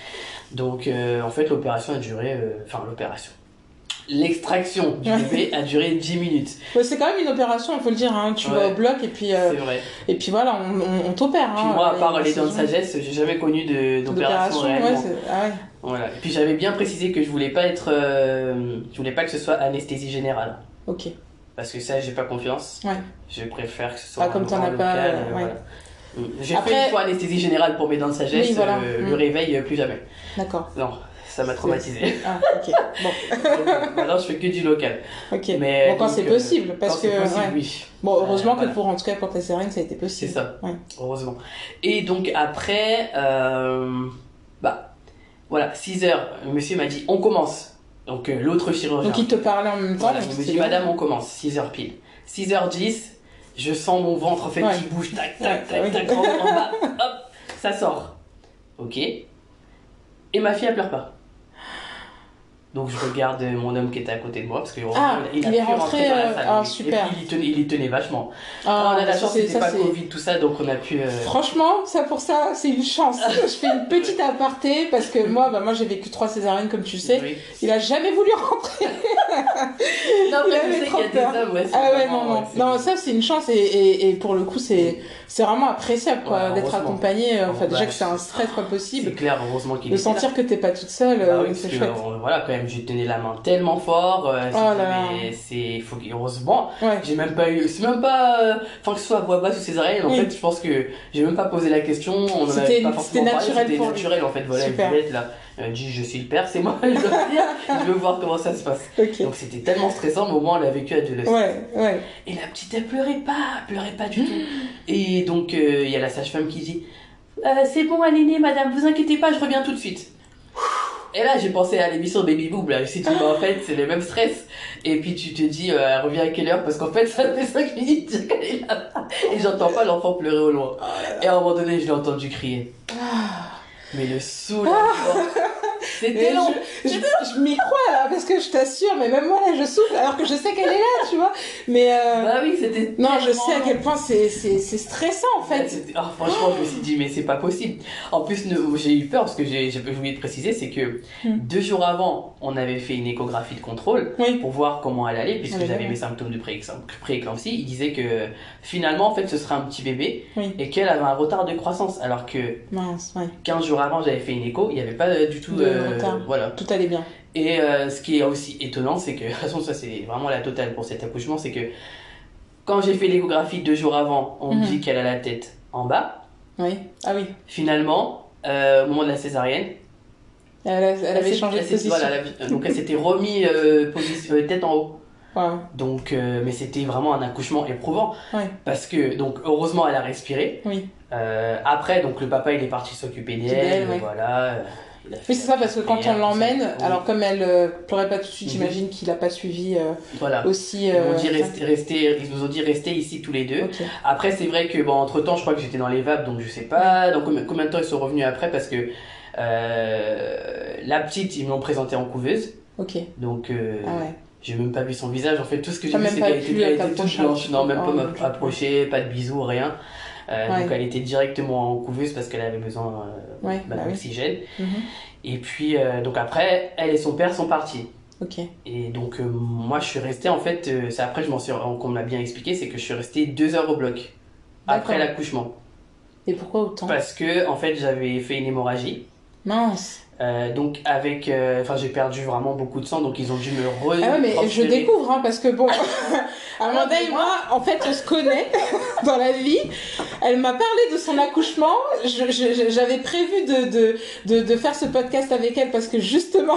Speaker 2: Donc en fait l'opération a duré, l'extraction du bébé a duré 10 minutes.
Speaker 1: C'est quand même une opération, il faut le dire, hein. Tu vas au bloc et puis
Speaker 2: c'est vrai.
Speaker 1: Et puis voilà, on t'opère.
Speaker 2: Puis moi, à part les dents de sagesse, j'ai jamais connu d'opération réellement. Voilà. Et puis j'avais bien précisé que je voulais pas que ce soit anesthésie générale.
Speaker 1: Ok.
Speaker 2: Parce que ça, j'ai pas confiance. Je préfère que ce soit
Speaker 1: comme t'en as pas.
Speaker 2: Voilà. J'ai fait une fois anesthésie générale pour mes dents de sagesse, le réveil plus jamais.
Speaker 1: D'accord.
Speaker 2: Non. Ça m'a traumatisé.
Speaker 1: Ah, ok. Bon.
Speaker 2: Maintenant, je fais que du local.
Speaker 1: Ok. Mais quand c'est possible, parce que.
Speaker 2: Oui.
Speaker 1: Bon, heureusement que en tout cas pour ta sérine, ça a été possible.
Speaker 2: C'est ça. Heureusement. Et donc après, voilà, 6 heures, le monsieur m'a dit on commence. Donc l'autre chirurgien.
Speaker 1: Donc il te parlait en même temps.
Speaker 2: Voilà, il me dit madame, on commence. 6 heures pile. 6h10, je sens mon ventre en fait qui bouge, tac, tac, en bas, hop, ça sort. Ok. Et ma fille, elle pleure pas. Donc je regarde mon homme qui était à côté de moi parce qu'il
Speaker 1: il est rentré dans la salle. Super.
Speaker 2: Et puis il y tenait vachement. On a la chance que c'était pas Covid tout ça, donc on a pu.
Speaker 1: Franchement, pour ça c'est une chance. Je fais une petite aparté parce que moi j'ai vécu 3 césariennes comme tu sais. Oui. Il a jamais voulu rentrer.
Speaker 2: Non mais tu sais qu'il y a des hommes.
Speaker 1: Non, ça c'est une chance et pour le coup c'est vraiment appréciable quoi d'être accompagné. Enfin déjà que c'est un stress pas possible.
Speaker 2: C'est clair, heureusement qu'il est.
Speaker 1: De sentir que t'es pas toute seule, c'est chouette.
Speaker 2: Voilà quand même. J'ai tenu la main tellement fort, heureusement, j'ai même pas eu, c'est même pas, que ce soit à voix basse ou césarienne, en fait, je pense que j'ai même pas posé la question, on en avait pas forcément parlé, c'était naturel en fait, voilà, vous êtes là, dit je suis le père, c'est moi, je dois dire, je veux voir comment ça se passe. Donc c'était tellement stressant, mais au moins on l'a vécu à deux leçons. Et la petite elle pleurait pas du tout. Et donc il y a la sage-femme qui dit, c'est bon elle est née madame, vous inquiétez pas, je reviens tout de suite. Et là, j'ai pensé à l'émission Baby Boob, là. Si tu vois, en fait, c'est le même stress. Et puis, tu te dis, elle revient à quelle heure? Parce qu'en fait, ça fait 5 minutes qu'elle est là. Et j'entends pas l'enfant pleurer au loin. Et à un moment donné, je l'ai entendu crier. Mais le soulagement. C'était long.
Speaker 1: Je m'y crois, là, parce que je t'assure, mais même moi, là, je souffle, alors que je sais qu'elle est là, tu vois. Mais,
Speaker 2: bah oui, c'était.
Speaker 1: Non, je sais à quel point c'est stressant, en fait.
Speaker 2: Franchement, je me suis dit, mais c'est pas possible. En plus, j'ai eu peur, parce que j'ai oublié de préciser, c'est que 2 jours avant, on avait fait une échographie de contrôle pour voir comment elle allait, puisque j'avais mes symptômes de pré-éclampsie. Il disait que finalement, en fait, ce serait un petit bébé et qu'elle avait un retard de croissance, alors que 15 jours avant, j'avais fait une écho, il n'y avait pas du tout voilà.
Speaker 1: Tout allait bien.
Speaker 2: Et ce qui est aussi étonnant, c'est que, de toute façon, ça c'est vraiment la totale pour cet accouchement, c'est que Quand j'ai fait l'échographie 2 jours avant, on me dit qu'elle a la tête en bas.
Speaker 1: Oui. Ah oui.
Speaker 2: Finalement, au moment de la césarienne,
Speaker 1: elle avait changé de position.
Speaker 2: Voilà, donc elle s'était remis tête en haut.
Speaker 1: Wow.
Speaker 2: Donc, mais c'était vraiment un accouchement éprouvant.
Speaker 1: Oui.
Speaker 2: Parce que, donc, heureusement, elle a respiré.
Speaker 1: Oui.
Speaker 2: Après, donc, le papa, il est parti s'occuper d'elle.
Speaker 1: Oui.
Speaker 2: Voilà.
Speaker 1: Oui, c'est ça, parce que quand on l'emmène, alors comme elle pleurait pas tout de suite, j'imagine qu'il a pas suivi
Speaker 2: voilà.
Speaker 1: aussi.
Speaker 2: Ils nous ont dit rester ici tous les deux.
Speaker 1: Okay.
Speaker 2: Après, c'est vrai que, bon, entre temps, je crois que j'étais dans les vapes, donc je sais pas dans combien de temps ils sont revenus après, parce que la petite, ils me l'ont présentée en couveuse.
Speaker 1: Ok.
Speaker 2: Donc,
Speaker 1: ah ouais.
Speaker 2: j'ai même pas vu son visage. En fait, tout ce que j'ai vu, c'est qu'elle était toute blanche. Non, même pas m'approcher, pas de bisous, rien. Donc, elle était directement en couveuse parce qu'elle avait besoin d'oxygène. Et puis, donc après, elle et son père sont partis.
Speaker 1: Ok.
Speaker 2: Et donc, moi, je suis resté, en fait, c'est après, qu'on me l'a bien expliqué, c'est que je suis resté 2 heures au bloc après l'accouchement.
Speaker 1: Et pourquoi autant?
Speaker 2: Parce que, en fait, j'avais fait une hémorragie.
Speaker 1: Mince.
Speaker 2: Donc avec j'ai perdu vraiment beaucoup de sang, donc ils ont dû me
Speaker 1: Ah ouais, mais je découvre parce que bon Amanda et moi en fait on se connaît dans la vie. Elle m'a parlé de son accouchement, j'avais prévu de faire ce podcast avec elle parce que justement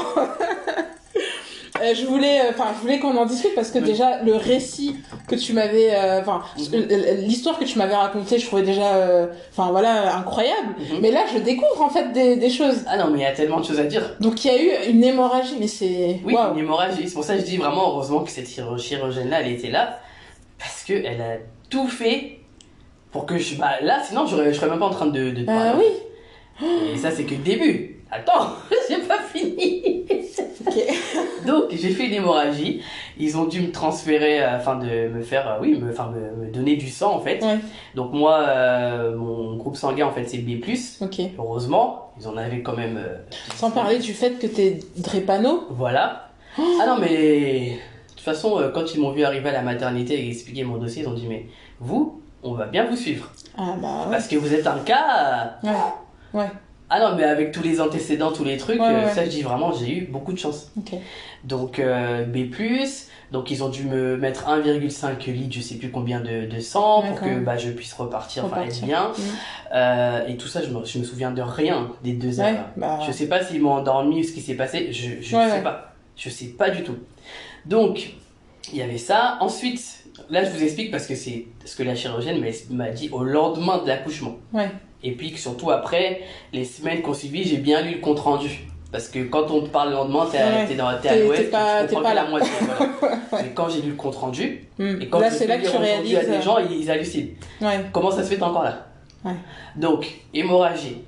Speaker 1: je voulais qu'on en discute parce que déjà le récit que tu m'avais l'histoire que tu m'avais racontée, je trouvais déjà incroyable. Mais là je découvre en fait des choses.
Speaker 2: Ah non, mais il y a tellement de choses à dire.
Speaker 1: Donc il y a eu une hémorragie, mais c'est
Speaker 2: une hémorragie. C'est pour ça que je dis vraiment heureusement que cette chirurgienne là elle était là, parce que elle a tout fait pour que là sinon je serais même pas en train de te parler.
Speaker 1: Oui.
Speaker 2: Et ça c'est que le début. Attends, j'ai pas fini.
Speaker 1: Okay.
Speaker 2: Donc j'ai fait une hémorragie. Ils ont dû me transférer afin de me faire, me donner du sang en fait.
Speaker 1: Ouais.
Speaker 2: Donc moi, mon groupe sanguin en fait c'est B+.
Speaker 1: Okay.
Speaker 2: Heureusement, ils en avaient quand même.
Speaker 1: Sans parler du fait que t'es drépano.
Speaker 2: Voilà. Ah non mais de toute façon, quand ils m'ont vu arriver à la maternité et expliquer mon dossier, ils ont dit mais vous, on va bien vous suivre.
Speaker 1: Ah bah ouais.
Speaker 2: Parce que vous êtes un cas.
Speaker 1: Ouais.
Speaker 2: Ah non, mais avec tous les antécédents, tous les trucs, ça je dis vraiment, j'ai eu beaucoup de chance.
Speaker 1: Okay.
Speaker 2: Donc B+, donc ils ont dû me mettre 1,5 litre, je sais plus combien de sang pour que je puisse repartir. Être bien. Et tout ça, je me souviens de rien des 2 heures. Je sais pas s'ils m'ont endormi ou ce qui s'est passé, je sais pas. Je sais pas du tout. Donc, il y avait ça. Ensuite, là je vous explique parce que c'est ce que la chirurgienne m'a dit au lendemain de l'accouchement. Ouais. Et puis surtout après, les semaines qu'on suivit, j'ai bien lu le compte rendu. Parce que quand on te parle le lendemain, t'es à l'ouest, tu comprends pas la moitié. Voilà. Mais quand j'ai lu le compte rendu, et quand
Speaker 1: là,
Speaker 2: je l'ai rendu à des gens, ils hallucinent. Comment ça se fait, t'es encore là? Donc, hémorragie.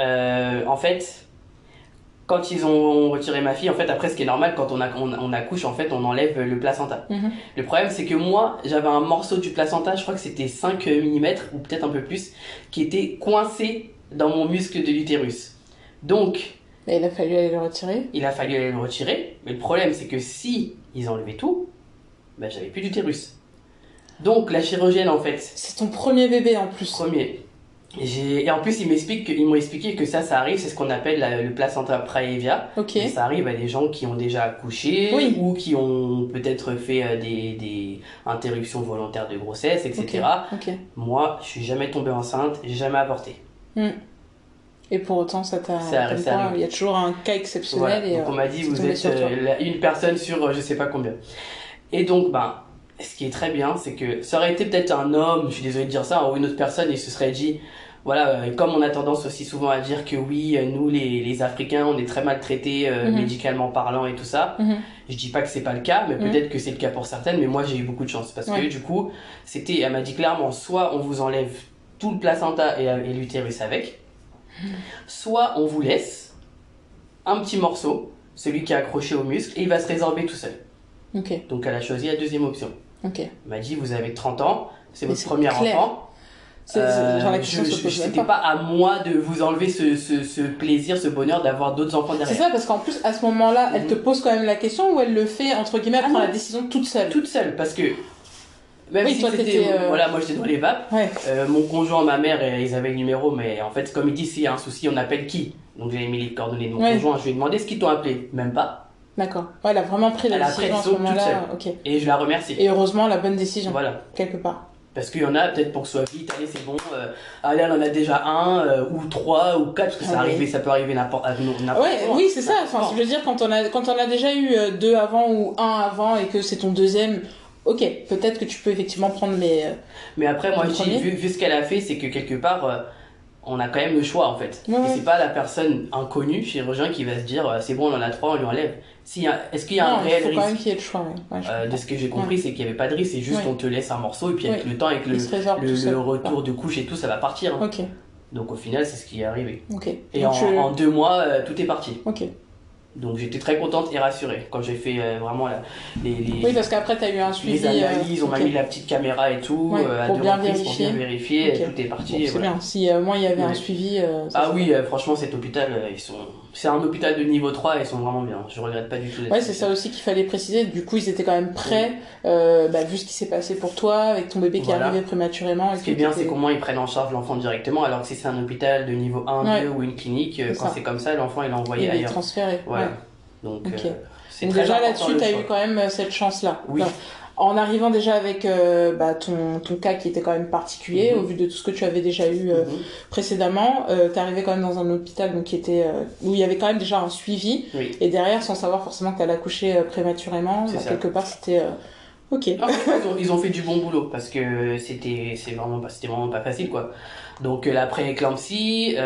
Speaker 2: En fait, quand ils ont retiré ma fille, en fait, après, ce qui est normal, quand on accouche, en fait, on enlève le placenta. Le problème, c'est que moi, j'avais un morceau du placenta, je crois que c'était 5 mm, ou peut-être un peu plus, qui était coincé dans mon muscle de l'utérus. Donc...
Speaker 1: Et il a fallu aller le retirer.
Speaker 2: Il a fallu aller le retirer, mais le problème, c'est que si ils enlevaient tout, j'avais plus d'utérus. Donc, la chirurgienne, en fait...
Speaker 1: C'est ton premier bébé, en plus.
Speaker 2: Premier. Et en plus, ils m'ont expliqué que ça arrive, c'est ce qu'on appelle le placenta praevia. Et ça arrive à des gens qui ont déjà accouché ou qui ont peut-être fait des interruptions volontaires de grossesse, etc. Moi, je suis jamais tombée enceinte, j'ai jamais avorté.
Speaker 1: Et pour autant, ça arrive. Il y a toujours un cas exceptionnel.
Speaker 2: Voilà. Donc on m'a dit, vous êtes une personne sur je sais pas combien. Et donc, ce qui est très bien, c'est que ça aurait été peut-être un homme, je suis désolé de dire ça, ou une autre personne, il se serait dit, voilà, comme on a tendance aussi souvent à dire que oui, nous les Africains, on est très maltraités médicalement parlant et tout ça. Je dis pas que c'est pas le cas, mais peut-être que c'est le cas pour certaines, mais moi j'ai eu beaucoup de chance parce que du coup, elle m'a dit clairement, soit on vous enlève tout le placenta et l'utérus avec, soit on vous laisse un petit morceau, celui qui est accroché au muscle, et il va se résorber tout seul. Donc elle a choisi la deuxième option. Elle m'a dit, vous avez 30 ans, c'est votre premier enfant. C'était pas à moi de vous enlever ce plaisir, ce bonheur d'avoir d'autres enfants derrière.
Speaker 1: C'est ça, parce qu'en plus, à ce moment-là, elle te pose quand même la question ou elle le fait, entre guillemets, elle prend la décision toute seule?
Speaker 2: Toute seule, parce que même si c'était... Voilà, moi j'étais dans les vapes. Mon conjoint, ma mère, ils avaient le numéro, mais en fait, comme il dit, s'il y a un souci, on appelle qui? Donc j'avais mis les coordonnées de mon conjoint, je lui ai demandé ce qu'ils t'ont appelé. Même pas.
Speaker 1: D'accord. Ouais, elle a vraiment pris la décision à ce moment-là.
Speaker 2: Okay. Et je la remercie.
Speaker 1: Et heureusement, la bonne décision.
Speaker 2: Voilà.
Speaker 1: Quelque part.
Speaker 2: Parce qu'il y en a, peut-être pour que ce soit vite, allez, c'est bon, allez, on en a déjà un, ou 3, ou 4, parce que ça peut arriver n'importe
Speaker 1: ouais, oui, c'est ça. Enfin, je veux dire, quand on a déjà eu 2 avant ou 1 avant et que c'est ton deuxième, ok, peut-être que tu peux effectivement prendre les.
Speaker 2: Mais après, moi, je dis, vu ce qu'elle a fait, c'est que quelque part, on a quand même le choix, en fait.
Speaker 1: Ouais.
Speaker 2: Et c'est pas la personne inconnue, chirurgien, qui va se dire, c'est bon, on en a 3, on lui enlève. Est-ce qu'il y a un réel risque?
Speaker 1: Il faut quand même qu'il y ait le choix. Ouais,
Speaker 2: de ce que j'ai compris, c'est qu'il n'y avait pas de risque, c'est juste on te laisse un morceau et puis avec le temps, avec le retour de couche et tout, ça va partir. Hein.
Speaker 1: Ok.
Speaker 2: Donc au final, c'est ce qui est arrivé.
Speaker 1: Ok.
Speaker 2: Et en 2 mois, tout est parti.
Speaker 1: Ok.
Speaker 2: Donc j'étais très contente et rassurée quand j'ai fait vraiment
Speaker 1: Oui, parce qu'après, tu as eu un suivi.
Speaker 2: Les analyses, on m'a mis la petite caméra et tout, à 2 reprises pour bien vérifier, tout est parti.
Speaker 1: Bon, c'est bien. Si moi, il y avait un suivi.
Speaker 2: Oui, franchement, cet hôpital, c'est un hôpital de niveau 3 et ils sont vraiment bien. Je regrette pas du tout.
Speaker 1: Ouais, c'est ça aussi qu'il fallait préciser. Du coup, ils étaient quand même prêts, vu ce qui s'est passé pour toi, avec ton bébé qui arrivait prématurément.
Speaker 2: Ce qui est bien, c'est qu'au moins ils prennent en charge l'enfant directement, alors que si c'est un hôpital de niveau 1, 2 ou une clinique, quand c'est comme ça, l'enfant il est envoyé ailleurs.
Speaker 1: Il est transféré.
Speaker 2: Voilà. Donc,
Speaker 1: Donc déjà là-dessus, tu as eu quand même cette chance-là.
Speaker 2: Oui.
Speaker 1: Enfin, en arrivant déjà avec ton cas qui était quand même particulier, au vu de tout ce que tu avais déjà eu précédemment, t'es arrivé quand même dans un hôpital donc, où il y avait quand même déjà un suivi, et derrière, sans savoir forcément que t'allais accoucher prématurément, quelque part c'était... Ok.
Speaker 2: Non, ils ont fait du bon boulot, parce que c'était vraiment pas facile, quoi. Donc la pré-éclampsie,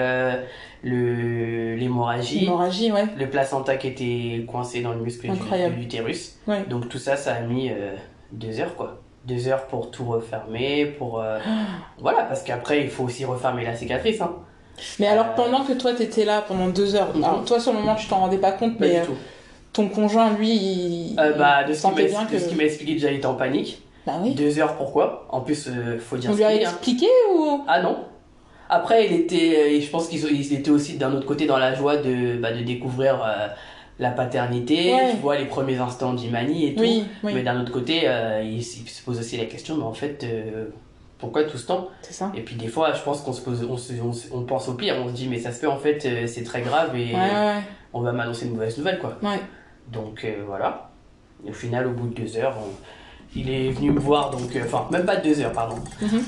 Speaker 2: l'hémorragie, le placenta qui était coincé dans le muscle de l'utérus. Ouais. Donc tout ça a mis 2 heures, quoi. 2 heures pour tout refermer, voilà, parce qu'après il faut aussi refermer la cicatrice. Hein.
Speaker 1: Mais alors pendant que toi t'étais là pendant 2 heures, alors toi sur le moment tu t'en rendais pas compte, mais ton conjoint lui il
Speaker 2: de ce qu'il m'a expliqué, déjà il était en panique.
Speaker 1: Bah oui.
Speaker 2: 2 heures, pourquoi? En plus faut dire.
Speaker 1: On lui a expliqué ou?
Speaker 2: Ah non. Après, je pense qu'ils étaient aussi d'un autre côté dans la joie de découvrir la paternité, tu vois, les premiers instants d'Imani et tout. Oui. Mais d'un autre côté, ils se posent aussi la question, mais en fait, pourquoi tout ce temps?
Speaker 1: C'est ça.
Speaker 2: Et puis des fois, je pense on pense au pire, on se dit, mais ça se fait en fait, c'est très grave et on va m'annoncer une mauvaise nouvelle, quoi. Ouais. Donc voilà. Et au final, au bout de 2 heures, il est venu me voir, donc, même pas 2 heures, pardon.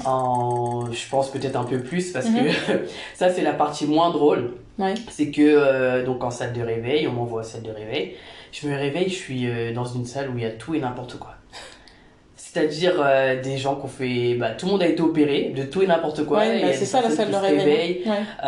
Speaker 2: Je pense peut-être un peu plus, parce que ça, c'est la partie moins drôle. Ouais. C'est que, donc, en salle de réveil, on m'envoie en salle de réveil. Je me réveille, je suis dans une salle où il y a tout et n'importe quoi. C'est-à-dire des gens qui ont fait. Tout le monde a été opéré, de tout et n'importe quoi.
Speaker 1: Ouais, c'est ça la salle de réveil.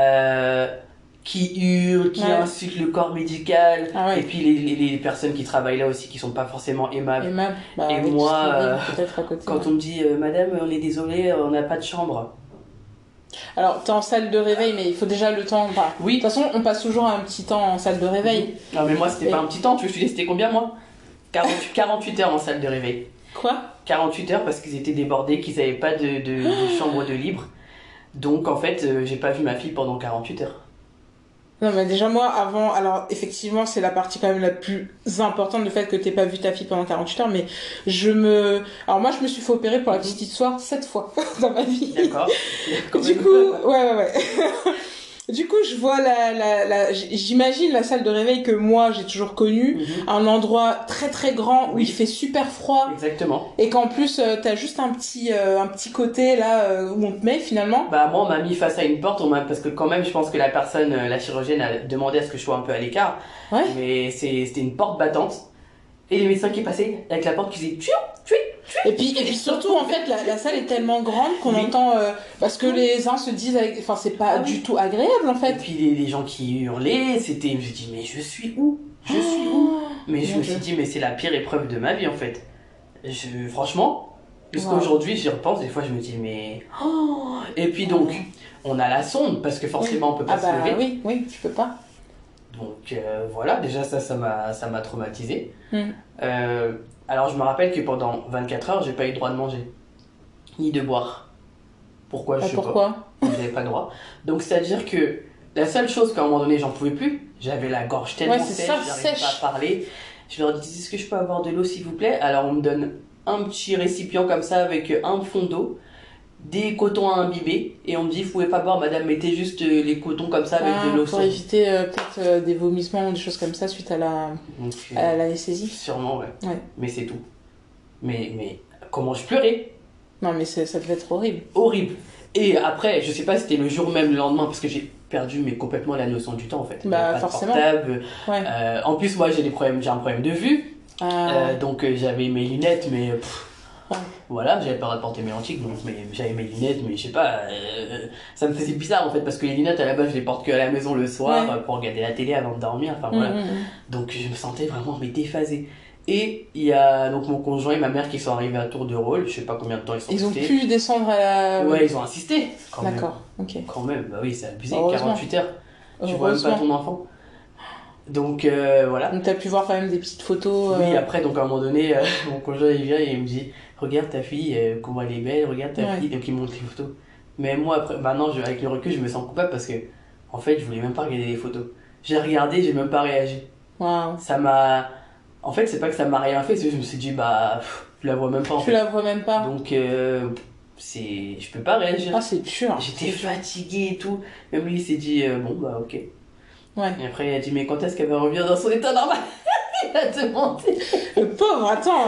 Speaker 2: Qui hurlent, qui insultent le corps médical, et puis les personnes qui travaillent là aussi qui sont pas forcément aimables. Et moi, quand on me dit madame, on est désolé, on n'a pas de chambre.
Speaker 1: Alors, t'es en salle de réveil, mais il faut déjà le temps. Oui. De toute façon, on passe toujours un petit temps en salle de réveil.
Speaker 2: Non, mais moi, c'était pas un petit temps. Tu veux que je te dise, c'était combien, moi 48 heures en salle de réveil.
Speaker 1: Quoi
Speaker 2: 48 heures parce qu'ils étaient débordés, qu'ils avaient pas de chambre de libre. Donc, en fait, j'ai pas vu ma fille pendant 48 heures.
Speaker 1: Non, mais déjà, moi, avant, alors, effectivement, c'est la partie quand même la plus importante, le fait que t'aies pas vu ta fille pendant 48 heures, mais alors moi, je me suis fait opérer pour la petite histoire 7 fois dans ma vie.
Speaker 2: D'accord.
Speaker 1: Du coup, ouais. Du coup, je vois j'imagine la salle de réveil que moi, j'ai toujours connue, un endroit très très grand où il fait super froid.
Speaker 2: Exactement.
Speaker 1: Et qu'en plus, t'as juste un petit côté là où on te met finalement.
Speaker 2: Moi, on m'a mis face à une porte, parce que quand même, je pense que la personne, la chirurgienne a demandé à ce que je sois un peu à l'écart. Ouais. Mais c'était une porte battante. Et les médecins qui passaient avec la porte qui faisaient
Speaker 1: et puis surtout en fait la salle est tellement grande qu'on entend parce que les uns se disent c'est pas du tout agréable en fait.
Speaker 2: Et puis les gens qui hurlaient, je me dis mais je suis où mais je me suis dit mais c'est la pire épreuve de ma vie en fait. Franchement jusqu'aujourd'hui j'y repense, des fois je me dis mais et puis donc on a la sonde parce que forcément on peut pas se lever.
Speaker 1: Oui, tu peux pas.
Speaker 2: Donc voilà, déjà ça m'a traumatisé. Alors je me rappelle que pendant 24 heures, j'ai pas eu le droit de manger, ni de boire. Pourquoi je sais pas. J'avais pas le droit. Donc c'est-à-dire que la seule chose qu'à un moment donné, j'en pouvais plus, j'avais la gorge tellement sèche, j'arrivais pas à parler. Je leur dis, est-ce que je peux avoir de l'eau s'il vous plaît? Alors on me donne un petit récipient comme ça avec un fond d'eau. des cotons à imbiber et on me dit vous pouvez pas boire madame, mettez juste les cotons comme ça avec de l'eau
Speaker 1: pour éviter peut-être des vomissements ou des choses comme ça suite à l'anesthésie.
Speaker 2: Sûrement ouais. Mais c'est tout. Mais comment je pleurais.
Speaker 1: Non mais ça devait être
Speaker 2: horrible. Et après je sais pas si c'était le jour même, le lendemain, parce que j'ai perdu complètement la notion du temps en fait.
Speaker 1: Bah
Speaker 2: pas
Speaker 1: forcément.
Speaker 2: De portable. En plus moi j'ai un problème de vue. Donc j'avais mes lunettes mais voilà, j'avais pas rapporté mes lentilles, donc j'avais mes lunettes, mais je sais pas, ça me faisait bizarre en fait, parce que les lunettes à la base je les porte que à la maison le soir pour regarder la télé avant de dormir, enfin voilà. Donc je me sentais vraiment déphasé. Et il y a donc mon conjoint et ma mère qui sont arrivés à tour de rôle, je sais pas combien de temps ils sont restés.
Speaker 1: Ils ont pu descendre à la...
Speaker 2: Ouais, ils ont insisté.
Speaker 1: D'accord, ok.
Speaker 2: Quand même, bah oui, c'est abusé, 48 heures. Tu vois même pas ton enfant. Donc voilà.
Speaker 1: Donc t'as pu voir quand même des petites photos.
Speaker 2: Oui, après, donc à un moment donné, mon conjoint il vient et il me dit regarde ta fille, comment elle est belle, regarde ta fille, donc il montre les photos. Mais moi, après, maintenant, avec le recul, je me sens coupable parce que, en fait, je voulais même pas regarder les photos. J'ai regardé, j'ai même pas réagi.
Speaker 1: Wow.
Speaker 2: Ça m'a. En fait, c'est pas que ça m'a rien fait, c'est que je me suis dit, je la vois même pas.
Speaker 1: Tu la vois même pas.
Speaker 2: Donc, je peux pas réagir.
Speaker 1: Ah, c'est dur.
Speaker 2: J'étais fatigué et tout. Même lui, il s'est dit, ok.
Speaker 1: Ouais.
Speaker 2: Et après, il a dit, mais quand est-ce qu'elle va revenir dans son état normal? Il a demandé.
Speaker 1: Le pauvre, attends.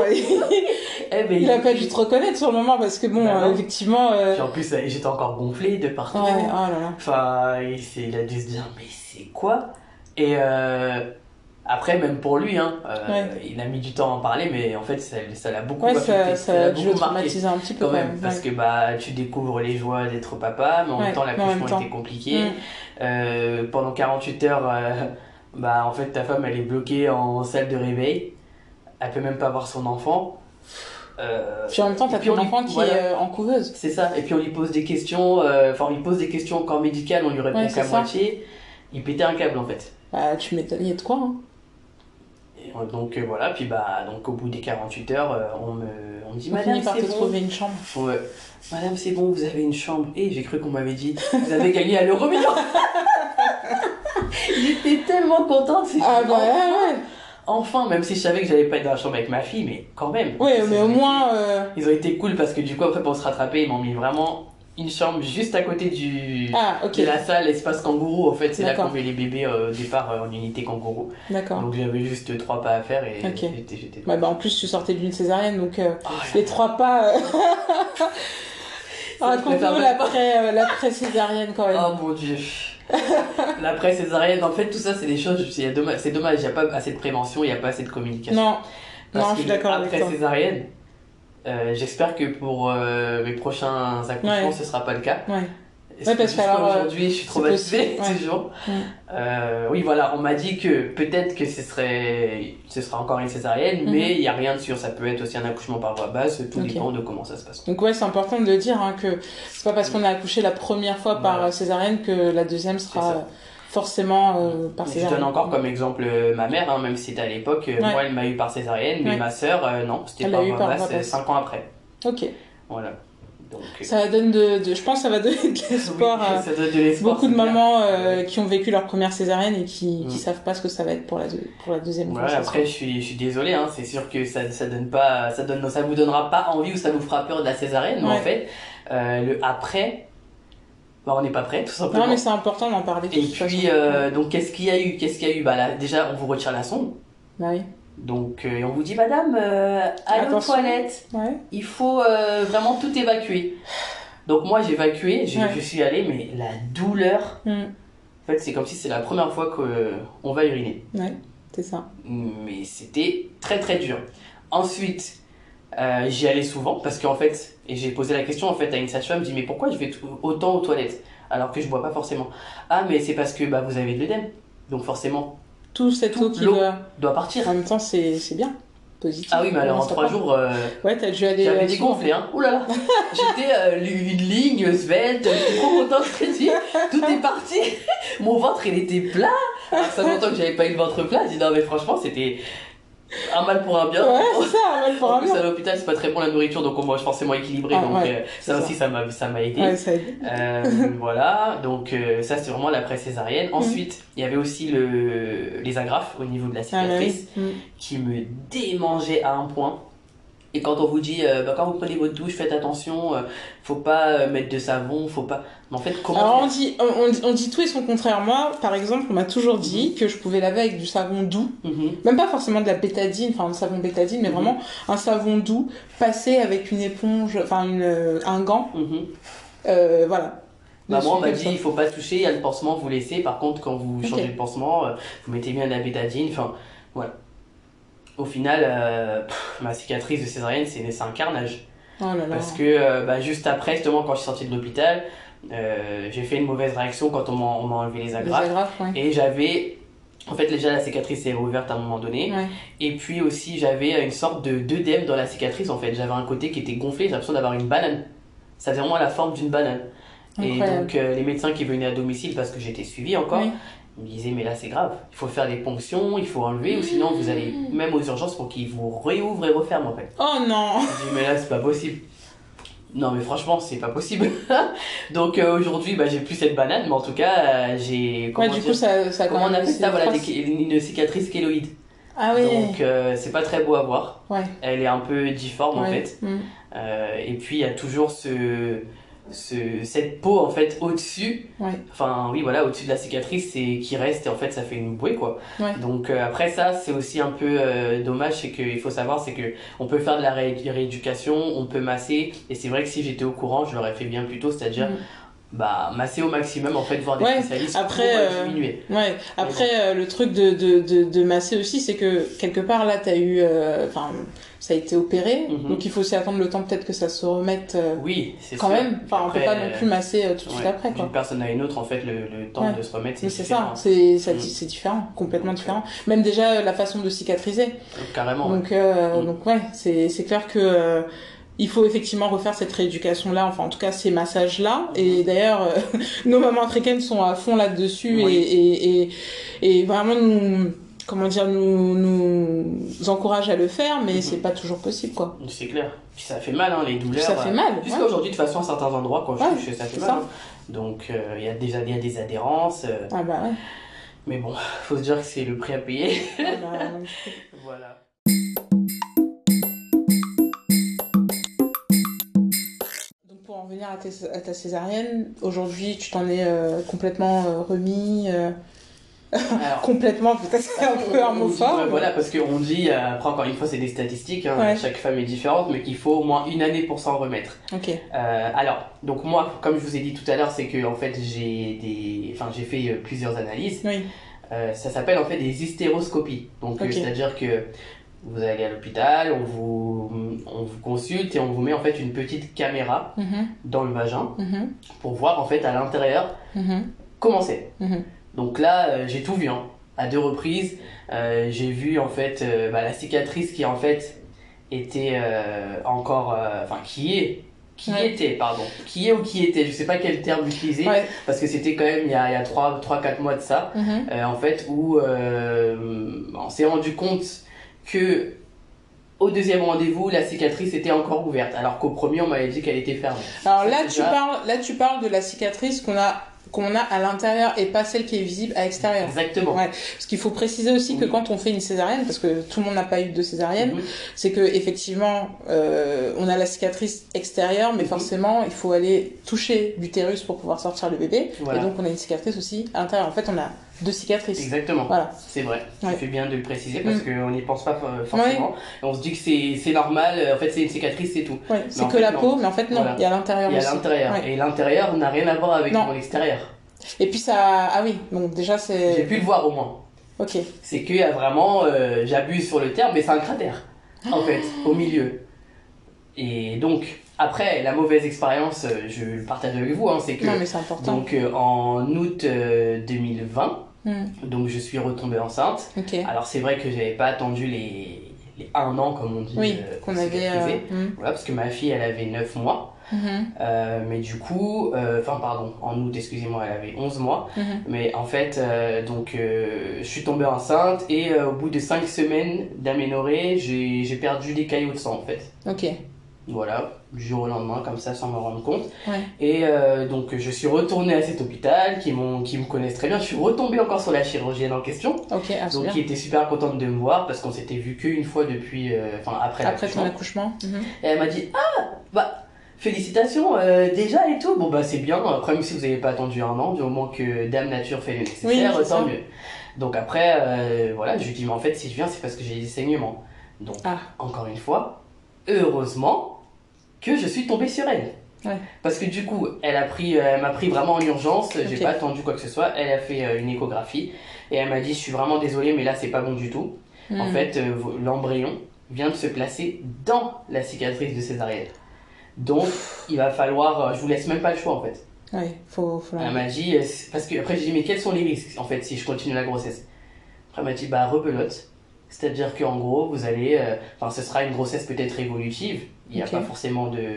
Speaker 1: Il a pas dû te reconnaître sur le moment parce que effectivement.
Speaker 2: Puis en plus, j'étais encore gonflé de partout.
Speaker 1: Ouais, oh là là.
Speaker 2: Enfin, il a dû se dire, mais c'est quoi? Et après, même pour lui, il a mis du temps à en parler, mais en fait, ça l'a beaucoup
Speaker 1: affecté. Ça a dû le traumatiser un petit peu
Speaker 2: quand même. Parce que tu découvres les joies d'être papa, mais en même temps, l'accouchement était compliqué. Pendant 48 heures, en fait, ta femme, elle est bloquée en salle de réveil. Elle peut même pas voir son enfant.
Speaker 1: Puis en même temps, t'as ton enfant qui est en couveuse.
Speaker 2: C'est ça. Et puis on lui pose des questions, on lui pose des questions au corps médical, on lui répond qu'à moitié. Il pétait un câble en fait.
Speaker 1: Bah, tu m'étonnes, il y a de quoi, hein.
Speaker 2: Et donc voilà, puis donc au bout des 48 heures, on me dit
Speaker 1: madame, c'est bon. Trouver une chambre.
Speaker 2: Ouais. Madame, c'est bon, vous avez une chambre. Et j'ai cru qu'on m'avait dit, vous avez gagné à l'euro million. J'étais tellement contente.
Speaker 1: Ouais.
Speaker 2: Enfin, même si je savais que j'allais pas être dans la chambre avec ma fille, mais quand même.
Speaker 1: Ouais, mais au moins.
Speaker 2: Ils ont été cool parce que du coup, après, pour se rattraper, ils m'ont mis vraiment une chambre juste à côté de la salle espace kangourou. En fait, c'est là qu'on met les bébés au départ en unité kangourou.
Speaker 1: D'accord.
Speaker 2: Donc j'avais juste 3 pas à faire et j'étais.
Speaker 1: En plus, tu sortais d'une césarienne, donc les 3 pas. Raconte-nous l'après césarienne quand même.
Speaker 2: Oh mon dieu. L'après césarienne, en fait, tout ça, c'est des choses. C'est dommage, il n'y a pas assez de prévention, il n'y a pas assez de communication.
Speaker 1: Non, je suis d'accord avec toi.
Speaker 2: Après césarienne, j'espère que pour mes prochains accouchements, ce ne sera pas le cas.
Speaker 1: Parce que
Speaker 2: aujourd'hui, je suis traumatisée toujours. Oui, voilà, on m'a dit que peut-être que ce sera encore une césarienne, mais il n'y a rien de sûr. Ça peut être aussi un accouchement par voie basse, tout dépend de comment ça se passe.
Speaker 1: Donc c'est important de le dire, que c'est pas parce qu'on a accouché la première fois par césarienne que la deuxième sera forcément par césarienne.
Speaker 2: Je donne encore comme exemple ma mère, même si c'était à l'époque, moi elle m'a eu par césarienne, mais ma sœur, non, c'était par voie basse 5 ans après.
Speaker 1: Ok.
Speaker 2: Voilà. Donc,
Speaker 1: ça donne je pense que ça va donner de l'espoir à beaucoup de mamans qui ont vécu leur première césarienne et qui savent pas ce que ça va être pour la deuxième fois.
Speaker 2: Après je suis désolé, c'est sûr que ça vous donnera pas envie ou ça vous fera peur de la césarienne, mais en fait le après on n'est pas prêt tout simplement.
Speaker 1: Non mais c'est important d'en parler.
Speaker 2: Et puis donc qu'est-ce qu'il y a eu là, déjà on vous retire la sonde.
Speaker 1: Oui.
Speaker 2: Donc on vous dit madame, allez aux toilettes, il faut vraiment tout évacuer. Donc moi j'ai évacué, je suis allée, mais la douleur, en fait c'est comme si c'est la première fois qu'on va uriner.
Speaker 1: Ouais, c'est ça.
Speaker 2: Mais c'était très très dur. Ensuite j'y allais souvent parce qu'en fait, et j'ai posé la question en fait à une sage-femme, je dis mais pourquoi je vais autant aux toilettes alors que je bois pas forcément. Ah mais c'est parce que vous avez de l'œdème, donc forcément
Speaker 1: tout cette eau qui
Speaker 2: doit partir.
Speaker 1: En même temps, c'est bien. Positif.
Speaker 2: Ah oui, mais alors en 3 jours.
Speaker 1: T'as dû aller.
Speaker 2: J'avais dégonflé, Ouh là là. J'étais une ligne svelte, j'étais trop contente, je te dis. Tout est parti. Mon ventre, il était plat. Alors, ça fait longtemps que j'avais pas eu le ventre plat. Je dis non, mais franchement, c'était un mal pour un bien.
Speaker 1: Ouais, c'est ça, un mal pour un bien.
Speaker 2: En plus, à l'hôpital, c'est pas très bon la nourriture, donc on mange forcément équilibré. Donc ça aussi, ça m'a aidé.
Speaker 1: Ouais, ça aide.
Speaker 2: Voilà, donc ça, c'est vraiment l'après-césarienne. Ensuite, il y avait aussi les agrafes au niveau de la cicatrice qui me démangeaient à un point. Et quand on vous dit, quand vous prenez votre douche, faites attention, faut pas mettre de savon, faut pas... Mais en fait, comment...
Speaker 1: Alors on dit tout et son contraire. Moi, par exemple, on m'a toujours dit que je pouvais laver avec du savon doux. Même pas forcément de la bétadine, enfin un savon bétadine, mais vraiment un savon doux, passé avec une éponge, enfin un gant. Voilà.
Speaker 2: Bah moi on m'a dit il faut pas toucher, il y a le pansement, vous laissez. Par contre quand vous changez le pansement, vous mettez bien de la bétadine, enfin voilà. Au final, ma cicatrice de césarienne c'est un carnage.
Speaker 1: Oh là là.
Speaker 2: Parce que juste après, justement quand je suis sorti de l'hôpital, j'ai fait une mauvaise réaction quand on m'a enlevé les agrafes. Et j'avais, en fait déjà la cicatrice s'est rouverte à un moment donné. Et puis aussi j'avais une sorte d'œdème dans la cicatrice en fait. J'avais un côté qui était gonflé, j'ai l'impression d'avoir une banane. Ça faisait vraiment la forme d'une banane. Incroyable. Et donc les médecins qui venaient à domicile, parce que j'étais suivie encore, ils me disaient mais là c'est grave, il faut faire des ponctions, il faut enlever, ou sinon vous allez même aux urgences pour qu'ils vous réouvrent et referment en fait.
Speaker 1: Oh non.
Speaker 2: Je dis mais là c'est pas possible. Non mais franchement c'est pas possible. Donc aujourd'hui j'ai plus cette banane, mais en tout cas j'ai...
Speaker 1: du coup ça
Speaker 2: comment on appelle ça, voilà, une cicatrice kéloïde.
Speaker 1: Ah oui.
Speaker 2: Donc c'est pas très beau à voir. Elle est un peu difforme en fait. Et puis il y a toujours cette peau en fait au-dessus, enfin oui voilà, au-dessus de la cicatrice qui reste, et en fait ça fait une bouée quoi. Donc après ça c'est aussi un peu dommage, c'est qu'il faut savoir, c'est que on peut faire de la rééducation, on peut masser, et c'est vrai que si j'étais au courant je l'aurais fait bien plus tôt, c'est-à-dire masser au maximum en fait, voir des spécialistes pour diminuer.
Speaker 1: Après le truc de masser aussi, c'est que quelque part là t'as eu ça a été opéré, donc il faut aussi attendre le temps peut-être que ça se remette
Speaker 2: c'est
Speaker 1: quand
Speaker 2: sûr.
Speaker 1: même, enfin après, on peut pas non plus masser tout de suite après quoi.
Speaker 2: D'une personne à une autre en fait le temps de se remettre c'est
Speaker 1: différent. C'est différent, complètement différent, même déjà la façon de cicatriser
Speaker 2: carrément.
Speaker 1: Donc c'est clair que il faut effectivement refaire cette rééducation là, enfin en tout cas ces massages là, et d'ailleurs nos mamans africaines sont à fond là dessus et vraiment nous encouragent à le faire, mais c'est pas toujours possible quoi.
Speaker 2: C'est clair, puis ça fait mal les douleurs,
Speaker 1: ça fait mal
Speaker 2: jusqu'à aujourd'hui de toute façon à certains endroits quand je touche ça fait mal donc il y a des adhérences mais bon, faut se dire que c'est le prix à payer. Voilà.
Speaker 1: Pour en venir à ta césarienne, aujourd'hui tu t'en es complètement remis. Alors, complètement, peut-être c'est un peu un mot fort.
Speaker 2: Voilà, parce qu'on dit, après encore une fois c'est des statistiques, chaque femme est différente, mais qu'il faut au moins une année pour s'en remettre. Alors, donc moi, comme je vous ai dit tout à l'heure, c'est que en fait j'ai fait plusieurs analyses. Ça s'appelle en fait des hystéroscopies. Donc c'est-à-dire que vous allez à l'hôpital, on vous consulte et on vous met en fait une petite caméra dans le vagin pour voir en fait à l'intérieur comment c'est. Donc là, j'ai tout vu, à 2 reprises. J'ai vu en fait la cicatrice qui en fait était encore, qui était, je sais pas quel terme utiliser, parce que c'était quand même il y a 3-4 mois de ça, en fait, où on s'est rendu compte que au deuxième rendez-vous, la cicatrice était encore ouverte, alors qu'au premier, on m'avait dit qu'elle était fermée.
Speaker 1: Alors là, tu parles de la cicatrice qu'on a à l'intérieur et pas celle qui est visible à l'extérieur.
Speaker 2: Exactement.
Speaker 1: Parce qu'il faut préciser aussi que quand on fait une césarienne, parce que tout le monde n'a pas eu de césarienne, c'est que effectivement on a la cicatrice extérieure, mais forcément il faut aller toucher l'utérus pour pouvoir sortir le bébé, et donc on a une cicatrice aussi à l'intérieur. En fait on a 2 cicatrices.
Speaker 2: Exactement. Voilà. C'est vrai. Tu fais bien de le préciser parce qu'on n'y pense pas forcément. Et on se dit que c'est normal, en fait c'est une cicatrice, c'est tout.
Speaker 1: C'est que la peau, mais en fait non, il y a l'intérieur aussi.
Speaker 2: Il y a l'intérieur. Et l'intérieur n'a rien à voir avec mon extérieur.
Speaker 1: Et puis ça... Ah oui, donc déjà c'est...
Speaker 2: J'ai pu le voir au moins. C'est qu'il y a vraiment... j'abuse sur le terme, mais c'est un cratère, en fait, au milieu. Et donc, après, la mauvaise expérience, je le partage avec vous, c'est que...
Speaker 1: Non, mais c'est important.
Speaker 2: Donc, en août 2020, donc je suis retombée enceinte. Alors, c'est vrai que j'avais pas attendu les 1 an, comme on dit,
Speaker 1: qu'on avait...
Speaker 2: Voilà, parce que ma fille, elle avait 9 mois. Mais du coup, en août, excusez-moi, elle avait 11 mois. Mais en fait, je suis tombée enceinte et au bout de 5 semaines d'aménorrhée, j'ai perdu des caillots de sang en fait. Voilà, du jour au lendemain, comme ça, sans me rendre compte.
Speaker 1: Ouais.
Speaker 2: Et donc, je suis retournée à cet hôpital, qui me connaissent très bien. Je suis retombée encore sur la chirurgienne en question.
Speaker 1: Ok,
Speaker 2: donc, qui était super contente de me voir, parce qu'on s'était vu qu'une fois depuis, après
Speaker 1: ton accouchement.
Speaker 2: Et elle m'a dit, ah, bah, félicitations, déjà et tout. Bon, bah, c'est bien. Après, même si vous n'avez pas attendu 1 an, du moment que Dame Nature fait le nécessaire, tant mieux. Donc, après, voilà, je lui dis, mais en fait, si je viens, c'est parce que j'ai des saignements. Donc, encore une fois, heureusement que je suis tombée sur elle.
Speaker 1: Ouais.
Speaker 2: Parce que du coup, elle m'a pris vraiment en urgence, j'ai pas attendu quoi que ce soit, elle a fait une échographie et elle m'a dit, je suis vraiment désolée, mais là c'est pas bon du tout. En fait, l'embryon vient de se placer dans la cicatrice de césarienne. Donc, il va falloir, je vous laisse même pas le choix en fait.
Speaker 1: Ouais, faut
Speaker 2: Elle m'a dit, parce que après j'ai dit, mais quels sont les risques en fait si je continue la grossesse? Après elle m'a dit, bah rebelote. C'est-à-dire qu'en gros, vous allez, ce sera une grossesse peut-être évolutive. Il n'y a pas forcément de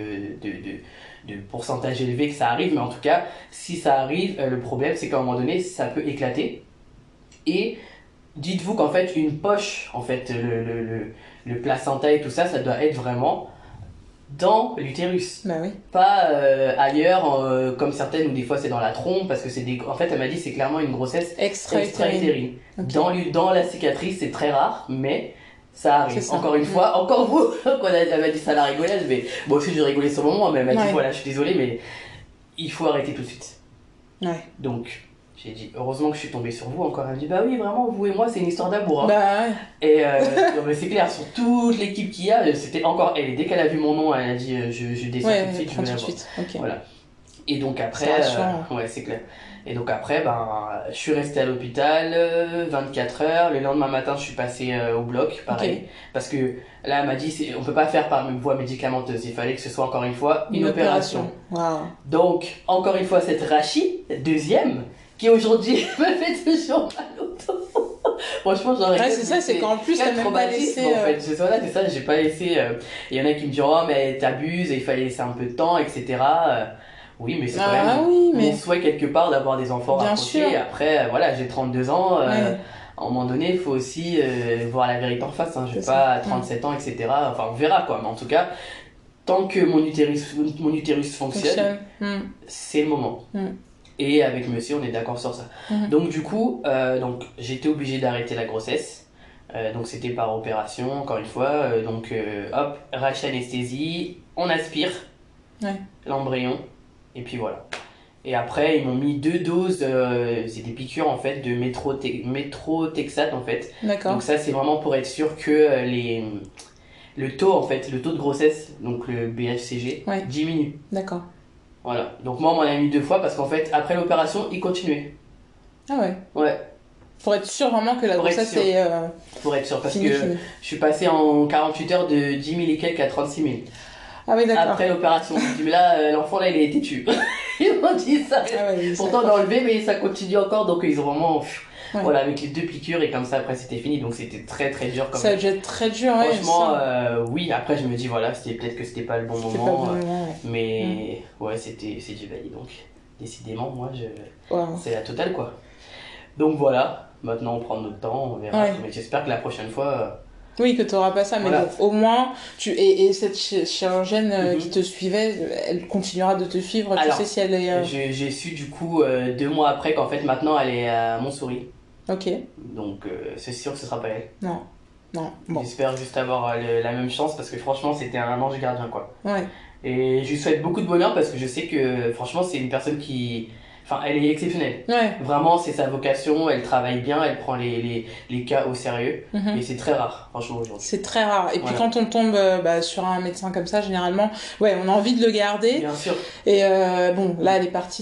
Speaker 2: pourcentage élevé que ça arrive, mais en tout cas, si ça arrive, le problème c'est qu'à un moment donné, ça peut éclater. Et dites-vous qu'en fait, une poche, en fait, le placenta et tout ça, ça doit être vraiment dans l'utérus.
Speaker 1: Bah oui.
Speaker 2: Pas ailleurs, comme certaines où des fois c'est dans la trompe, parce que c'est des... En fait, elle m'a dit c'est clairement une grossesse extra-utérine. Okay. Dans la cicatrice, c'est très rare, mais ça arrive. Ça. Encore une fois, encore vous, quand elle m'a dit ça à la rigolade, mais moi aussi je rigolais sur le moment, mais elle m'a dit voilà, je suis désolée, mais il faut arrêter tout de suite.
Speaker 1: Ouais.
Speaker 2: Donc, j'ai dit heureusement que je suis tombée sur vous encore. Elle me dit bah oui, vraiment, vous et moi, c'est une histoire d'amour. Hein.
Speaker 1: Bah ouais.
Speaker 2: Et non, mais c'est clair, sur toute l'équipe qu'il y a, c'était encore elle. Et dès qu'elle a vu mon nom, elle a dit je descends tout de suite, je veux la voir.
Speaker 1: Okay.
Speaker 2: Voilà. Et donc après, ouais, c'est clair. Et donc après, je suis restée à l'hôpital 24 heures. Le lendemain matin, je suis passée au bloc, pareil. Okay. Parce que là, elle m'a dit, on peut pas faire par voie médicamenteuse. Il fallait que ce soit encore une fois une opération.
Speaker 1: Wow.
Speaker 2: Donc, encore une fois, cette Rachid, deuxième, qui aujourd'hui me fait toujours mal au dos. Franchement, j'aurais
Speaker 1: c'est ça, c'est qu'en plus, t'as même pas laissé...
Speaker 2: En fait, c'est ça, j'ai pas laissé... Il y en a qui me disent, oh, mais t'abuses, il fallait laisser un peu de temps, etc. Oui, mais c'est quand même mon souhait quelque part d'avoir des enfants rapprochés. Après, voilà, j'ai 32 ans. À un moment donné, il faut aussi voir la vérité en face. Hein. Je vais pas à 37 ans, etc. Enfin, on verra, quoi. Mais en tout cas, tant que mon utérus fonctionne. C'est le moment. Et avec monsieur, on est d'accord sur ça. Donc du coup, j'étais obligée d'arrêter la grossesse. Donc c'était par opération, encore une fois. Hop, anesthésie, on aspire l'embryon. Et puis voilà. Et après, ils m'ont mis 2 doses, c'est des piqûres en fait de méthotrexate en fait.
Speaker 1: D'accord.
Speaker 2: Donc ça, c'est vraiment pour être sûr que le taux de grossesse, donc le BHCG, diminue.
Speaker 1: D'accord.
Speaker 2: Voilà. Donc moi, on m'en a mis 2 fois parce qu'en fait, après l'opération, il continuait.
Speaker 1: Ah ouais.
Speaker 2: Ouais.
Speaker 1: Pour être sûr vraiment que la grossesse est...
Speaker 2: Pour être sûr, parce que je suis passée en 48 heures de 10 000 et quelques à 36 000.
Speaker 1: Ah oui, d'accord.
Speaker 2: Après l'opération, je me dis, mais là, l'enfant, là, il est têtu. Ils m'ont dit ça. Pourtant, on a enlevé, mais ça continue encore, donc ils ont vraiment... Voilà, avec les 2 piqûres, et comme ça, après, c'était fini, donc c'était très très dur.
Speaker 1: Ça a dû être très dur,
Speaker 2: franchement, oui, après, je me dis, voilà, peut-être que c'était pas le bon moment, mais c'est du bail, donc décidément, moi, c'est la totale, quoi. Donc voilà, maintenant, on prend notre temps, on verra, mais j'espère que la prochaine fois...
Speaker 1: Oui, que tu n'auras pas ça, mais bon, au moins, et cette chirurgienne qui te suivait, elle continuera de te suivre, alors, tu sais si elle est...
Speaker 2: J'ai su du coup 2 mois après qu'en fait maintenant elle est à Montsouris.
Speaker 1: Ok.
Speaker 2: Donc c'est sûr que ce sera pas elle.
Speaker 1: Non. Bon.
Speaker 2: J'espère juste avoir la même chance parce que franchement c'était un ange gardien quoi.
Speaker 1: Ouais.
Speaker 2: Et je lui souhaite beaucoup de bonheur parce que je sais que franchement c'est une personne qui... Enfin, elle est exceptionnelle.
Speaker 1: Ouais.
Speaker 2: Vraiment, c'est sa vocation, elle travaille bien, elle prend les cas au sérieux. Et c'est très rare, franchement, aujourd'hui.
Speaker 1: C'est très rare. Et puis quand on tombe sur un médecin comme ça, généralement, on a envie de le garder.
Speaker 2: Bien sûr.
Speaker 1: Et bon, là, elle est partie,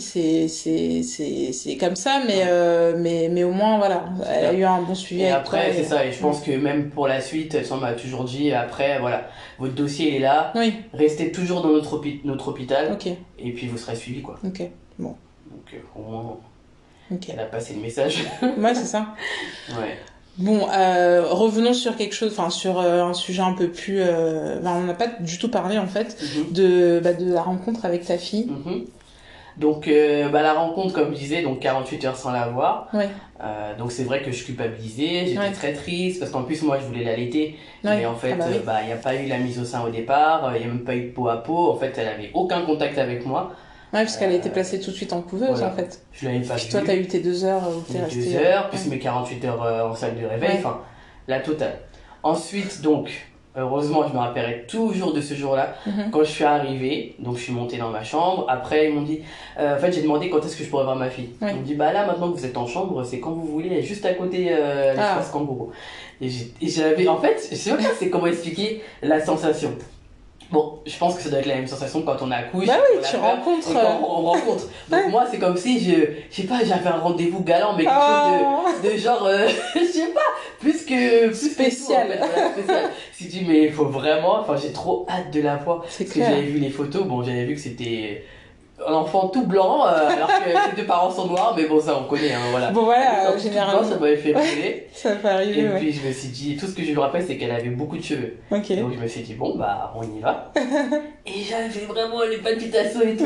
Speaker 1: c'est comme ça, mais au moins, voilà, elle a eu un bon suivi.
Speaker 2: Et après, c'est ça. Et je pense que même pour la suite, ça m'a toujours dit, après, voilà, votre dossier, il est là.
Speaker 1: Oui.
Speaker 2: Restez toujours dans notre hôpital.
Speaker 1: Ok.
Speaker 2: Et puis, vous serez suivi, quoi.
Speaker 1: Ok, bon.
Speaker 2: Donc au moins, elle a passé le message.
Speaker 1: Ouais, c'est ça.
Speaker 2: Ouais.
Speaker 1: Bon, revenons sur quelque chose, sur un sujet un peu plus... on n'a pas du tout parlé, en fait, de la rencontre avec ta fille.
Speaker 2: Donc, la rencontre, comme je disais, donc 48 heures sans la voir.
Speaker 1: Oui.
Speaker 2: Donc, c'est vrai que je culpabilisais, j'étais très triste, parce qu'en plus, moi, je voulais l'allaiter. Mais en fait, il n'y a pas eu la mise au sein au départ, il n'y a même pas eu de peau à peau. En fait, elle avait aucun contact avec moi.
Speaker 1: Ouais, parce qu'elle a été placée tout de suite en couveuse, en fait.
Speaker 2: Je l'avais pas
Speaker 1: Puis toi, t'as eu tes 2 heures où t'es resté.
Speaker 2: 2 heures, plus mes 48 heures en salle de réveil, enfin, la totale. Ensuite, donc, heureusement, je me rappellerai toujours de ce jour-là. Quand je suis arrivé, donc je suis monté dans ma chambre. Après, ils m'ont dit, en fait, j'ai demandé quand est-ce que je pourrais voir ma fille. Ils m'ont dit, là, maintenant que vous êtes en chambre, c'est quand vous voulez, elle est juste à côté l'espace kangourou. Et j'avais, en fait, je sais pas c'est comment expliquer la sensation. Bon, je pense que ça doit être la même sensation quand on accouche.
Speaker 1: Bah oui, tu rencontres.
Speaker 2: Quand on rencontre. Donc moi, c'est comme si je sais pas, j'avais un rendez-vous galant, mais quelque chose de genre, je sais pas, plus
Speaker 1: spécial.
Speaker 2: Que tout, en fait, voilà, spécial. Je me suis dit, mais il faut vraiment, enfin, j'ai trop hâte de la voir. Parce que j'avais vu les photos, bon, j'avais vu que c'était un enfant tout blanc, alors que ses deux parents sont noirs, mais bon, ça on connaît, hein, voilà.
Speaker 1: Bon, voilà, généralement.
Speaker 2: Ça m'avait fait rêver.
Speaker 1: Ça peut arriver.
Speaker 2: Et puis je me suis dit, tout ce que je me rappelle, c'est qu'elle avait beaucoup de cheveux. Donc je me suis dit, bon, on y va. Et j'avais vraiment les palpitations et tout,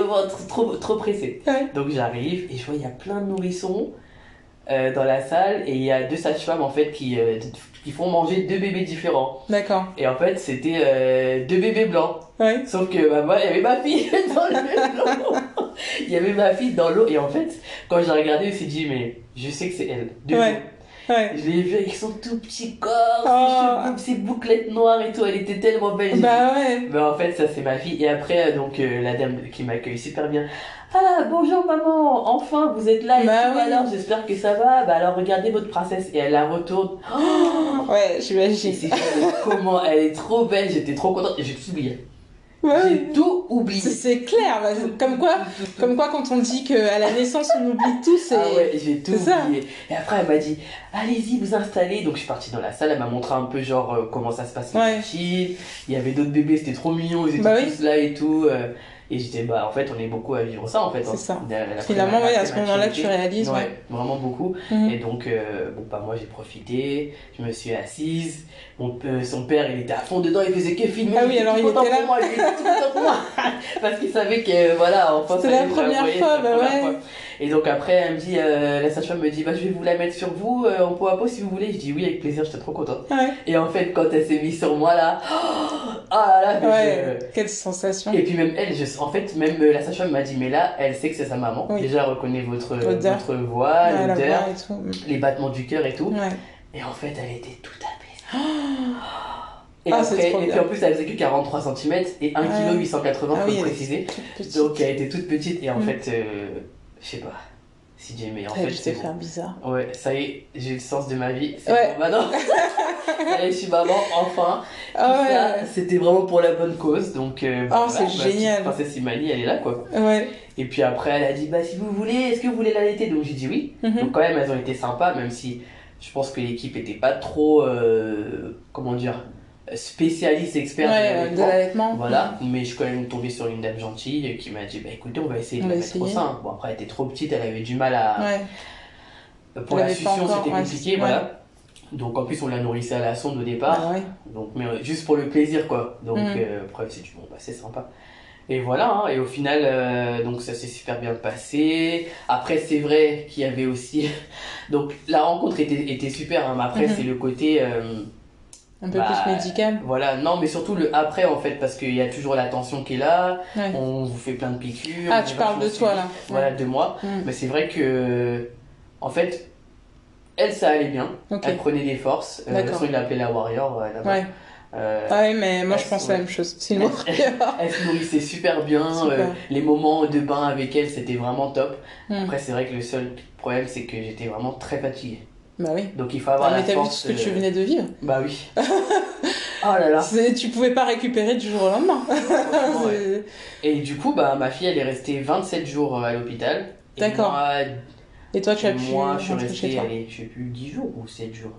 Speaker 2: trop pressé. Donc j'arrive et je vois, il y a plein de nourrissons dans la salle et il y a 2 sages-femmes en fait qui font manger 2 bébés différents.
Speaker 1: D'accord.
Speaker 2: Et en fait, c'était 2 bébés blancs. Sauf que moi, il y avait ma fille dans l'eau. Il y avait ma fille dans l'eau. Et en fait, quand j'ai regardé, je me suis dit, mais je sais que c'est elle. Je l'ai vue avec son tout petit corps, ses bouclettes noires et tout. Elle était tellement belle. Mais en fait, ça, c'est ma fille. Et après, donc, la dame qui m'accueille super bien. Ah, bonjour maman, enfin vous êtes là et tout, alors j'espère que ça va. Alors regardez votre princesse. Et elle la retourne.
Speaker 1: Ouais, j'imagine.
Speaker 2: Comment elle est trop belle, j'étais trop contente et j'ai tout oublié. J'ai tout oublié.
Speaker 1: C'est clair, comme quoi quand on dit qu'à la naissance on oublie tout, c'est...
Speaker 2: Ah ouais, j'ai tout oublié. Et après elle m'a dit, allez-y vous installez. Donc je suis partie dans la salle, elle m'a montré un peu genre comment ça se passe. Il y avait d'autres bébés, c'était trop mignon, ils étaient tous là et tout. Et j'étais, en fait, on est beaucoup à vivre ça, en fait.
Speaker 1: C'est ça. Finalement, à ce moment-là, tu réalises.
Speaker 2: Vraiment beaucoup. Et donc, moi, j'ai profité, je me suis assise. Son père, il était à fond dedans, il faisait que filmer.
Speaker 1: Ah oui, alors il était là.
Speaker 2: Pour moi, il était tout content pour moi. Parce qu'il savait que, voilà, enfin,
Speaker 1: c'était la première fois, fois.
Speaker 2: Et donc, après, elle me dit, la sage-femme me dit, je vais vous la mettre sur vous, en peau à peau, si vous voulez. Je dis oui, avec plaisir, j'étais trop contente. Et en fait, quand elle s'est mise sur moi, là,
Speaker 1: quelle sensation.
Speaker 2: Et puis même elle, même la sage-femme m'a dit, mais là, elle sait que c'est sa maman. Déjà, elle reconnaît votre voix, l'odeur, les battements du cœur et tout. Et en fait, elle était toute apaisée. Et puis en plus, elle faisait que 43 cm et 1 kg 880, faut préciser. Donc, elle était toute petite et en fait, je sais pas. Si j'aimais, en fait,
Speaker 1: c'est faire bizarre.
Speaker 2: Ouais, ça y est, j'ai le sens de ma vie. C'est bon, maintenant. Ça y est, je suis maman, enfin. Ça, c'était vraiment pour la bonne cause. Donc,
Speaker 1: c'est génial.
Speaker 2: Princesse Imani, elle est là, quoi. Et puis après, elle a dit, si vous voulez, est-ce que vous voulez l'allaiter? Donc, j'ai dit oui. Donc, quand même, elles ont été sympas, même si je pense que l'équipe était pas trop, comment dire, spécialiste, expert
Speaker 1: de l'allaitement.
Speaker 2: Voilà, mais je suis quand même tombé sur une dame gentille qui m'a dit, écoutez, on va essayer de la mettre au sein. Bon, après, elle était trop petite, elle avait du mal à... Pour la succion, c'était compliqué, voilà. Donc, en plus, on la nourrissait à la sonde au départ. Donc, mais juste pour le plaisir, quoi. Donc, après, c'est du c'est sympa. Et voilà, et au final, donc ça s'est super bien passé. Après, c'est vrai qu'il y avait aussi... donc, la rencontre était super, mais après, c'est le côté...
Speaker 1: un peu plus médical.
Speaker 2: Voilà, non, mais surtout le après, en fait, parce qu'il y a toujours la tension qui est là, on vous fait plein de piqûres.
Speaker 1: Ah, tu parles de toi, là.
Speaker 2: Voilà, de moi. Mais c'est vrai que, en fait, elle, ça allait bien. Elle prenait des forces. De toute façon, il l'appelait la warrior.
Speaker 1: Mais moi, je pense la même chose. C'est une
Speaker 2: elle se nourrissait super bien. Les moments de bain avec elle, c'était vraiment top. Après, c'est vrai que le seul problème, c'est que j'étais vraiment très fatiguée.
Speaker 1: Bah oui.
Speaker 2: Donc il faut avoir la force.
Speaker 1: Mais t'as vu tout ce que tu venais de vivre?
Speaker 2: Bah oui. Oh là là.
Speaker 1: Tu pouvais pas récupérer du jour au lendemain.
Speaker 2: Et du coup, ma fille, elle est restée 27 jours à l'hôpital.
Speaker 1: D'accord. Et toi, tu as pu...
Speaker 2: Moi, je suis restée, je sais plus, 10 jours ou 7 jours.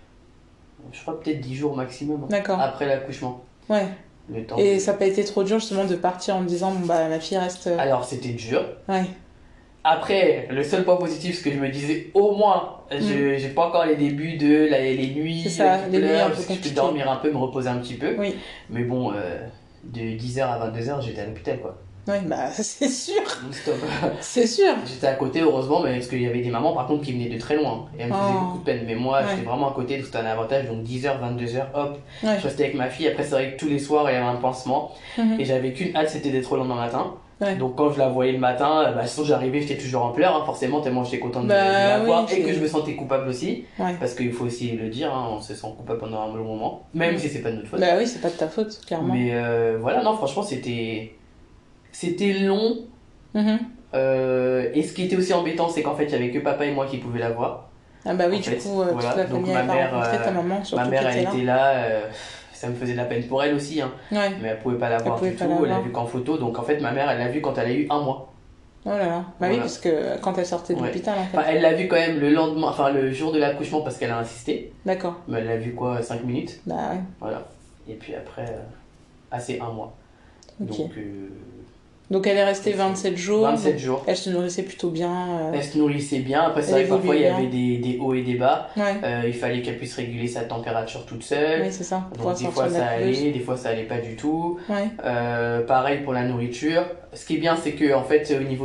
Speaker 2: Je crois peut-être 10 jours maximum.
Speaker 1: D'accord.
Speaker 2: Après l'accouchement.
Speaker 1: Ouais. Et ça n'a pas été trop dur justement de partir en me disant, ma fille reste...
Speaker 2: Alors, c'était dur.
Speaker 1: Ouais.
Speaker 2: Après, le seul point positif, c'est que je me disais, au moins, j'ai pas encore les débuts de les nuits,
Speaker 1: les nuits un peu
Speaker 2: je peux dormir un peu, me reposer un petit peu. Oui. Mais bon, de 10h à 22h, j'étais à l'hôpital, quoi.
Speaker 1: Oui, bah c'est sûr.
Speaker 2: Non-stop.
Speaker 1: C'est sûr.
Speaker 2: J'étais à côté, heureusement, mais parce qu'il y avait des mamans par contre qui venaient de très loin. Et elles me faisaient beaucoup de peine. Mais moi, j'étais vraiment à côté, donc c'était un avantage. Donc 10h, 22h, hop, je restais avec ma fille. Après, c'est vrai que tous les soirs, il y avait un pansement. Et j'avais qu'une hâte, c'était d'être au lendemain matin. Donc quand je la voyais le matin, sinon j'arrivais, j'étais toujours en pleurs, forcément, tellement j'étais contente de la voir. Et que je me sentais coupable aussi. Parce qu'il faut aussi le dire, on se sent coupable pendant un long moment. Même si c'est pas de notre faute.
Speaker 1: Bah oui, c'est pas de ta faute, clairement.
Speaker 2: Mais voilà, non, franchement, c'était long. Et ce qui était aussi embêtant, c'est qu'en fait, il y avait que papa et moi qui pouvaient la voir.
Speaker 1: Ah bah oui, du coup, toute la famille a rencontré ta maman, surtout
Speaker 2: ma mère, elle était là. Ça me faisait de la peine pour elle aussi, mais elle pouvait pas la voir du tout. Elle l'a vu qu'en photo. Donc en fait, ma mère, elle l'a vu quand elle a eu 1 mois.
Speaker 1: Oh là là. Bah oui, parce que quand elle sortait de l'hôpital, en fait.
Speaker 2: Enfin, elle l'a vu quand même le lendemain, enfin le jour de l'accouchement parce qu'elle a insisté.
Speaker 1: D'accord.
Speaker 2: Mais elle l'a vu 5 minutes.
Speaker 1: Bah ouais.
Speaker 2: Voilà. Et puis après, c'est 1 mois.
Speaker 1: Ok. Donc elle est restée 27 jours.
Speaker 2: 27 jours.
Speaker 1: Elle se nourrissait plutôt bien.
Speaker 2: Elle se nourrissait bien. Après, c'est vrai que parfois il y avait des hauts et des bas. Il fallait qu'elle puisse réguler sa température toute seule.
Speaker 1: Oui, c'est ça.
Speaker 2: Donc des fois ça allait, des fois ça allait pas du tout. Pareil pour la nourriture. Ce qui est bien, c'est que en fait, au niveau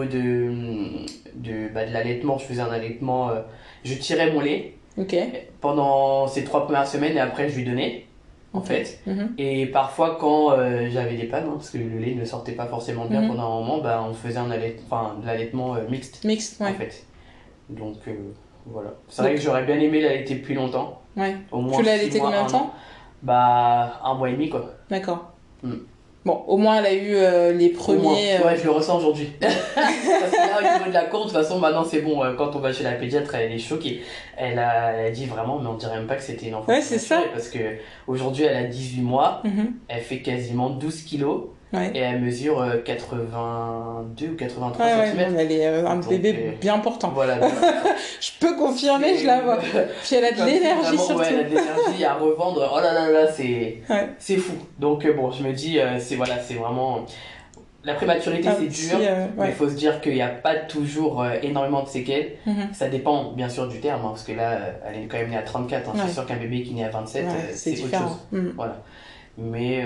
Speaker 2: de l'allaitement, je faisais un allaitement. Je tirais mon lait pendant ces 3 premières semaines et après je lui donnais. En fait. Et parfois quand j'avais des pannes, parce que le lait ne sortait pas forcément bien pendant un moment, on faisait de l'allaitement mixte. En fait. Donc voilà. C'est vrai que j'aurais bien aimé l'allaiter plus longtemps. Au moins
Speaker 1: tu l'as allaité combien de temps?
Speaker 2: 1 mois et demi quoi.
Speaker 1: D'accord. Bon, au moins elle a eu les premiers...
Speaker 2: Ouais, je le ressens aujourd'hui. Parce que là, au niveau de la courbe, de toute façon, maintenant c'est bon. Quand on va chez la pédiatre, elle est choquée. Elle a dit vraiment, mais on dirait même pas que c'était une enfant.
Speaker 1: Ouais, c'est ça.
Speaker 2: Parce que aujourd'hui, elle a 18 mois, elle fait quasiment 12 kilos. Et elle mesure 82 ou 83 cm.
Speaker 1: Elle est un bébé bien portant.
Speaker 2: Voilà.
Speaker 1: Je peux confirmer, je la vois. Puis elle a de l'énergie surtout.
Speaker 2: Elle a de l'énergie à revendre. Oh là là là, c'est fou. Donc bon, je me dis, c'est vraiment... La prématurité, c'est dur, mais il faut se dire qu'il n'y a pas toujours énormément de séquelles. Ça dépend bien sûr du terme, parce que là, elle est quand même née à 34. C'est sûr qu'un bébé qui est né à 27, c'est autre chose. Voilà. Mais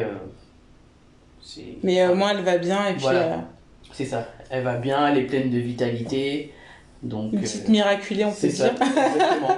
Speaker 1: moi elle va bien et puis
Speaker 2: c'est ça, elle va bien, elle est pleine de vitalité, donc
Speaker 1: une petite miraculée, on peut dire.
Speaker 2: Exactement,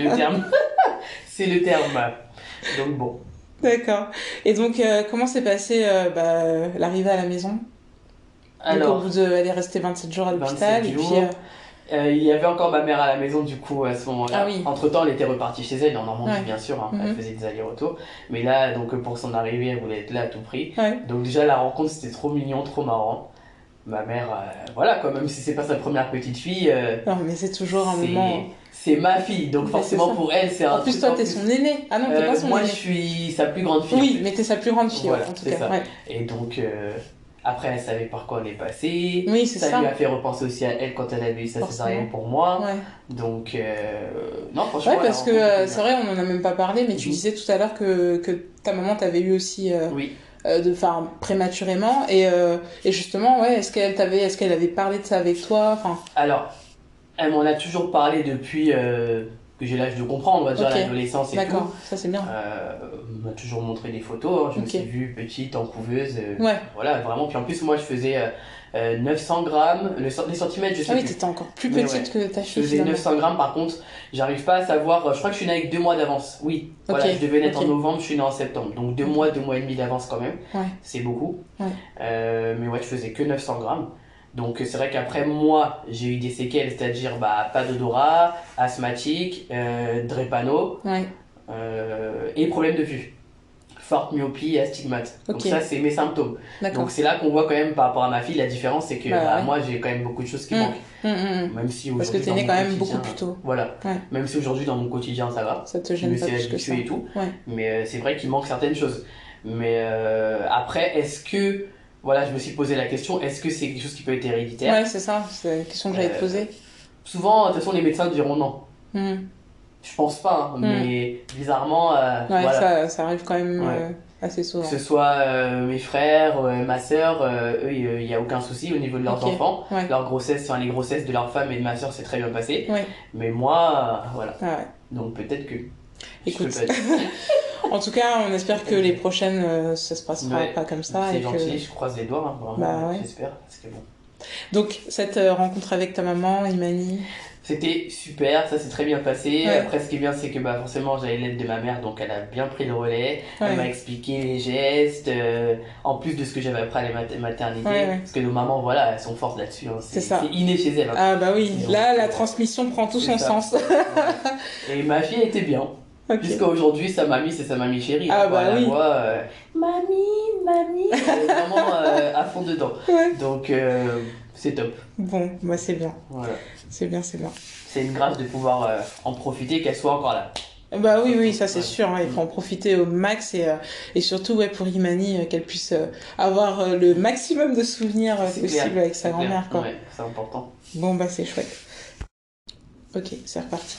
Speaker 2: c'est le terme donc bon.
Speaker 1: D'accord. Et donc comment s'est passée l'arrivée à la maison?
Speaker 2: Alors,
Speaker 1: donc, elle est restée 27 jours à l'hôpital et puis
Speaker 2: il y avait encore ma mère à la maison du coup à ce moment-là.
Speaker 1: Ah oui.
Speaker 2: Entre temps, elle était repartie chez elle en Normandie bien sûr, elle faisait des allers-retours. Mais là, donc pour son arrivée, elle voulait être là à tout prix. Donc déjà la rencontre c'était trop mignon, trop marrant. Ma mère, voilà quoi, même si c'est pas sa première petite fille.
Speaker 1: Non mais c'est toujours un moment.
Speaker 2: C'est ma fille, donc forcément pour elle c'est un truc.
Speaker 1: En plus toi t'es son aîné. Ah non t'es pas son aîné.
Speaker 2: Moi je suis sa plus grande fille.
Speaker 1: Oui mais t'es sa plus grande fille
Speaker 2: voilà,
Speaker 1: en tout cas.
Speaker 2: Et donc après, elle savait par quoi on est passé.
Speaker 1: Oui, c'est ça.
Speaker 2: Ça lui a fait repenser aussi à elle quand elle avait eu sa césarienne pour moi. Donc, non, franchement.
Speaker 1: Ouais, parce que c'est vrai, on en a même pas parlé, mais tu disais tout à l'heure que ta maman t'avait eu aussi prématurément. Et justement, est-ce qu'elle avait parlé de ça avec toi?
Speaker 2: Alors, elle m'en a toujours parlé depuis que j'ai l'âge de comprendre, on va dire l'adolescence et tout.
Speaker 1: D'accord, ça c'est bien.
Speaker 2: M'a toujours montré des photos, je me suis vue petite en couveuse, voilà vraiment. Puis en plus moi je faisais 900 grammes, les centimètres je sais plus.
Speaker 1: Ah oui, t'étais encore plus petite que ta fille.
Speaker 2: Je faisais 900 grammes par contre, j'arrive pas à savoir, je crois que je suis née avec 2 mois d'avance, voilà, je devais naître en novembre, je suis née en septembre, donc 2 mois et demi d'avance quand même, c'est beaucoup. Mais je faisais que 900 grammes. Donc c'est vrai qu'après moi j'ai eu des séquelles, c'est-à-dire pas d'odorat, asthmatique, drépano et problème de vue, forte myopie et astigmate. Donc ça c'est mes symptômes. Donc c'est là qu'on voit quand même par rapport à ma fille la différence, c'est que moi j'ai quand même beaucoup de choses qui manquent. Même si
Speaker 1: parce que t'es née quand même beaucoup plus tôt.
Speaker 2: Voilà. Même si aujourd'hui dans mon quotidien ça va.
Speaker 1: Ça te gêne pas plus que ça.
Speaker 2: Et tout. Mais c'est vrai qu'il manque certaines choses. Mais après est-ce que je me suis posé la question, est-ce que c'est quelque chose qui peut être héréditaire?
Speaker 1: Ouais, c'est ça, c'est la question que j'allais te poser.
Speaker 2: Souvent, de toute façon, les médecins diront non. Je pense pas, mais bizarrement,
Speaker 1: ça arrive quand même assez souvent.
Speaker 2: Que ce soit mes frères, ma sœur, eux, il n'y a aucun souci au niveau de leurs enfants. Leur grossesse, les grossesses de leur femme et de ma sœur, c'est très bien passé. Mais moi, voilà. Donc peut-être que...
Speaker 1: Écoute, En tout cas, on espère que les prochaines, ça se passera pas comme ça.
Speaker 2: C'est gentil, je croise les doigts, hein, vraiment, j'espère. Parce que bon.
Speaker 1: Donc, cette rencontre avec ta maman, Imani,
Speaker 2: c'était super, ça s'est très bien passé. Après, ce qui est bien, c'est que forcément, j'avais l'aide de ma mère, donc elle a bien pris le relais. Elle m'a expliqué les gestes, en plus de ce que j'avais appris à la maternité. Parce que nos mamans, voilà, elles sont fortes là-dessus. Hein. C'est inné chez elles. Hein.
Speaker 1: Ah bah oui, donc, là, la transmission prend tout son sens.
Speaker 2: Et ma fille était bien. Jusqu'à aujourd'hui, sa mamie, c'est sa mamie chérie.
Speaker 1: Ah bah oui.
Speaker 2: La voix, mamie, elle est vraiment à fond dedans. Donc, c'est top.
Speaker 1: Bon, bah c'est bien.
Speaker 2: Voilà.
Speaker 1: C'est bien.
Speaker 2: C'est une grâce de pouvoir en profiter, qu'elle soit encore là.
Speaker 1: Bah oui, ça c'est sûr. Il faut en profiter au max et surtout pour Imani, qu'elle puisse avoir le maximum de souvenirs possible avec sa grand-mère. Quoi.
Speaker 2: Ouais, c'est important.
Speaker 1: Bon, bah c'est chouette. Ok, c'est reparti.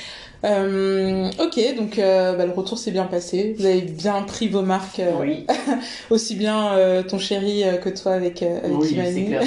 Speaker 1: Ok, donc le retour s'est bien passé. Vous avez bien pris vos marques,
Speaker 2: oui.
Speaker 1: Aussi bien ton chéri que toi avec
Speaker 2: oui,
Speaker 1: Imani.
Speaker 2: C'est clair.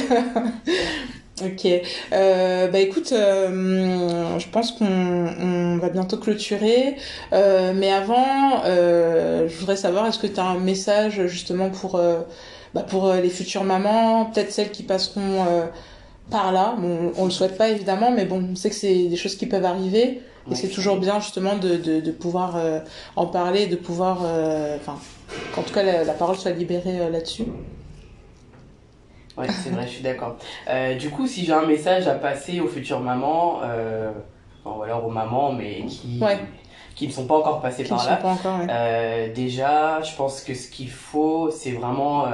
Speaker 1: Ok, écoute, je pense qu'on va bientôt clôturer, mais avant, je voudrais savoir, est-ce que tu as un message justement pour les futures mamans, peut-être celles qui passeront par là. Bon, on le souhaite pas évidemment, mais bon, on sait que c'est des choses qui peuvent arriver. Et c'est toujours bien justement de pouvoir en parler, de pouvoir, qu'en tout cas la parole soit libérée là-dessus.
Speaker 2: Ouais, c'est vrai, je suis d'accord. Du coup, si j'ai un message à passer aux futures mamans, ou alors aux mamans, mais qui ne sont pas encore passées par là, déjà, je pense que ce qu'il faut, c'est vraiment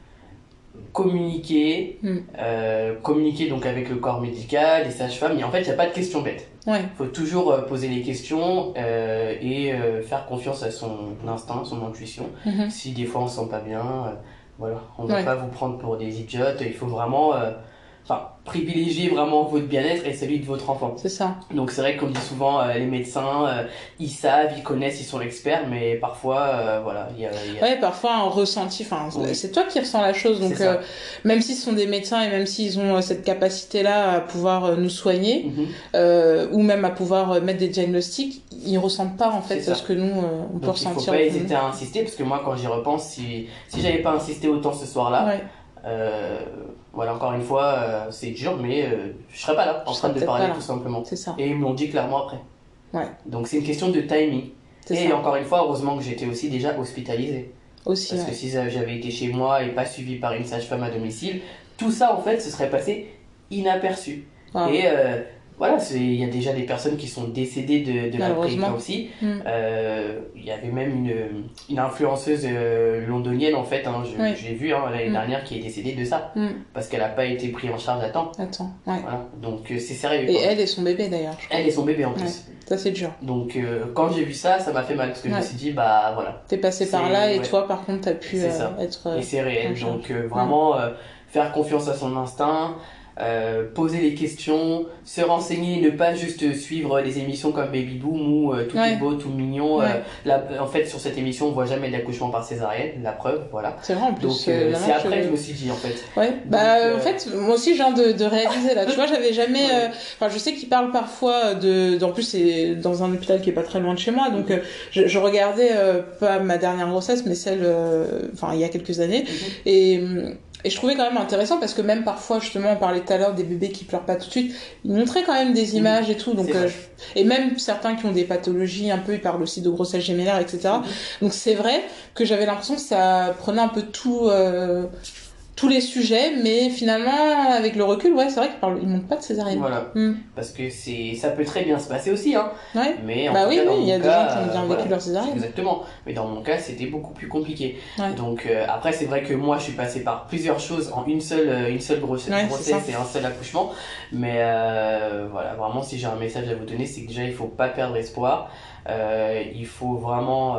Speaker 2: communiquer, communiquer donc avec le corps médical, les sages-femmes. Et en fait, il n'y a pas de questions bêtes. Il faut toujours poser les questions et faire confiance à son instinct, son intuition. Si des fois on se sent pas bien, voilà, on ne va pas vous prendre pour des idiotes. Il faut vraiment privilégier vraiment votre bien-être et celui de votre enfant.
Speaker 1: C'est ça.
Speaker 2: Donc c'est vrai que comme dit souvent les médecins, ils savent, ils connaissent, ils sont experts, mais parfois
Speaker 1: Ouais, parfois un ressenti, c'est toi qui ressens la chose, donc même s'ils sont des médecins et même s'ils ont cette capacité-là à pouvoir nous soigner, ou même à pouvoir mettre des diagnostics, ils ressentent pas en fait ce que nous on peut ressentir.
Speaker 2: Il faut pas hésiter à insister, parce que moi quand j'y repense, si j'avais pas insisté autant ce soir-là, voilà, encore une fois, c'est dur, mais je serais pas là en train de parler tout simplement.
Speaker 1: C'est ça.
Speaker 2: Et ils me l'ont dit clairement après. Donc c'est une question de timing. Et encore une fois, heureusement que j'étais aussi déjà hospitalisée. Parce que si j'avais été chez moi et pas suivi par une sage-femme à domicile, tout ça en fait se serait passé inaperçu. Et voilà, il y a déjà des personnes qui sont décédées de la prééclampsie. Il y avait même une influenceuse londonienne en fait, j'ai vu l'année dernière, qui est décédée de ça, parce qu'elle n'a pas été prise en charge à temps. Voilà. Donc c'est sérieux.
Speaker 1: Et elle et son bébé d'ailleurs.
Speaker 2: Elle et son bébé en plus.
Speaker 1: Ça c'est dur.
Speaker 2: Donc quand j'ai vu ça, ça m'a fait mal, parce que je me suis dit, voilà.
Speaker 1: T'es passé par là et toi par contre t'as pu être...
Speaker 2: Et c'est réel, donc vraiment faire confiance à son instinct. Poser les questions, se renseigner, ne pas juste suivre des émissions comme Baby Boom où tout est beau, tout mignon. En fait, sur cette émission, on voit jamais d'accouchement par césarienne, la preuve, voilà.
Speaker 1: C'est vrai en plus.
Speaker 2: Donc c'est après que je me suis dit en fait.
Speaker 1: En fait, moi aussi, je viens de réaliser là. Tu vois, j'avais jamais. Je sais qu'ils parlent parfois en plus, c'est dans un hôpital qui est pas très loin de chez moi, donc je regardais pas ma dernière grossesse, mais celle, il y a quelques années, et je trouvais quand même intéressant parce que même parfois, justement, on parlait tout à l'heure des bébés qui pleurent pas tout de suite, ils montraient quand même des images et tout. Donc, et même certains qui ont des pathologies un peu, ils parlent aussi de grossesse gémellaire, etc. Donc c'est vrai que j'avais l'impression que ça prenait un peu tous les sujets, mais finalement, avec le recul, c'est vrai qu'ils montrent pas de césarienne.
Speaker 2: Voilà. Parce que ça peut très bien se passer aussi, hein. Mais
Speaker 1: il y a des gens qui ont bien vécu leur césarienne.
Speaker 2: Exactement. Mais dans mon cas, c'était beaucoup plus compliqué. Donc, après, c'est vrai que moi, je suis passée par plusieurs choses en une seule grossesse et un seul accouchement. Mais, voilà, vraiment, si j'ai un message à vous donner, c'est que déjà, il faut pas perdre espoir. Il faut vraiment,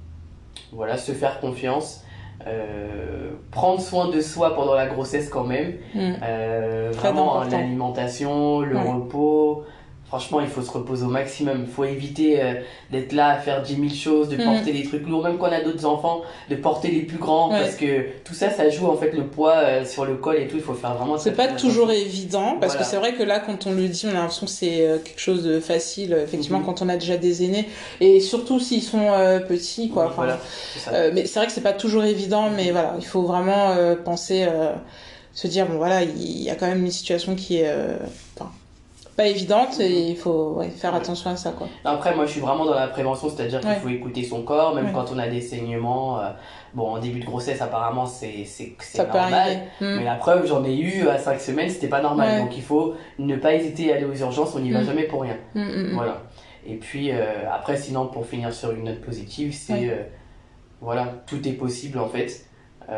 Speaker 2: se faire confiance. Prendre soin de soi pendant la grossesse quand même, vraiment l'alimentation, le repos, Franchement, il faut se reposer au maximum. Il faut éviter d'être là à faire 10 000 choses, de porter des trucs lourds, même quand on a d'autres enfants, de porter les plus grands. Parce que tout ça, ça joue en fait le poids sur le col et tout. Il faut faire vraiment
Speaker 1: c'est pas toujours évident, parce que c'est vrai que là, quand on le dit, on a l'impression que c'est quelque chose de facile, effectivement, quand on a déjà des aînés. Et surtout s'ils sont petits, quoi. Enfin, mais c'est vrai que c'est pas toujours évident, mais voilà, il faut vraiment penser, se dire, bon voilà, il y a quand même une situation qui est... pas évidente et il faut faire attention à ça, quoi.
Speaker 2: Après, moi je suis vraiment dans la prévention, c'est-à-dire qu'il faut écouter son corps, même quand on a des saignements. Bon, en début de grossesse, apparemment, c'est normal. Mais la preuve, j'en ai eu à 5 semaines, c'était pas normal. Donc il faut ne pas hésiter à aller aux urgences, on n'y va jamais pour rien. Voilà. Et puis après, sinon, pour finir sur une note positive, c'est voilà, tout est possible en fait.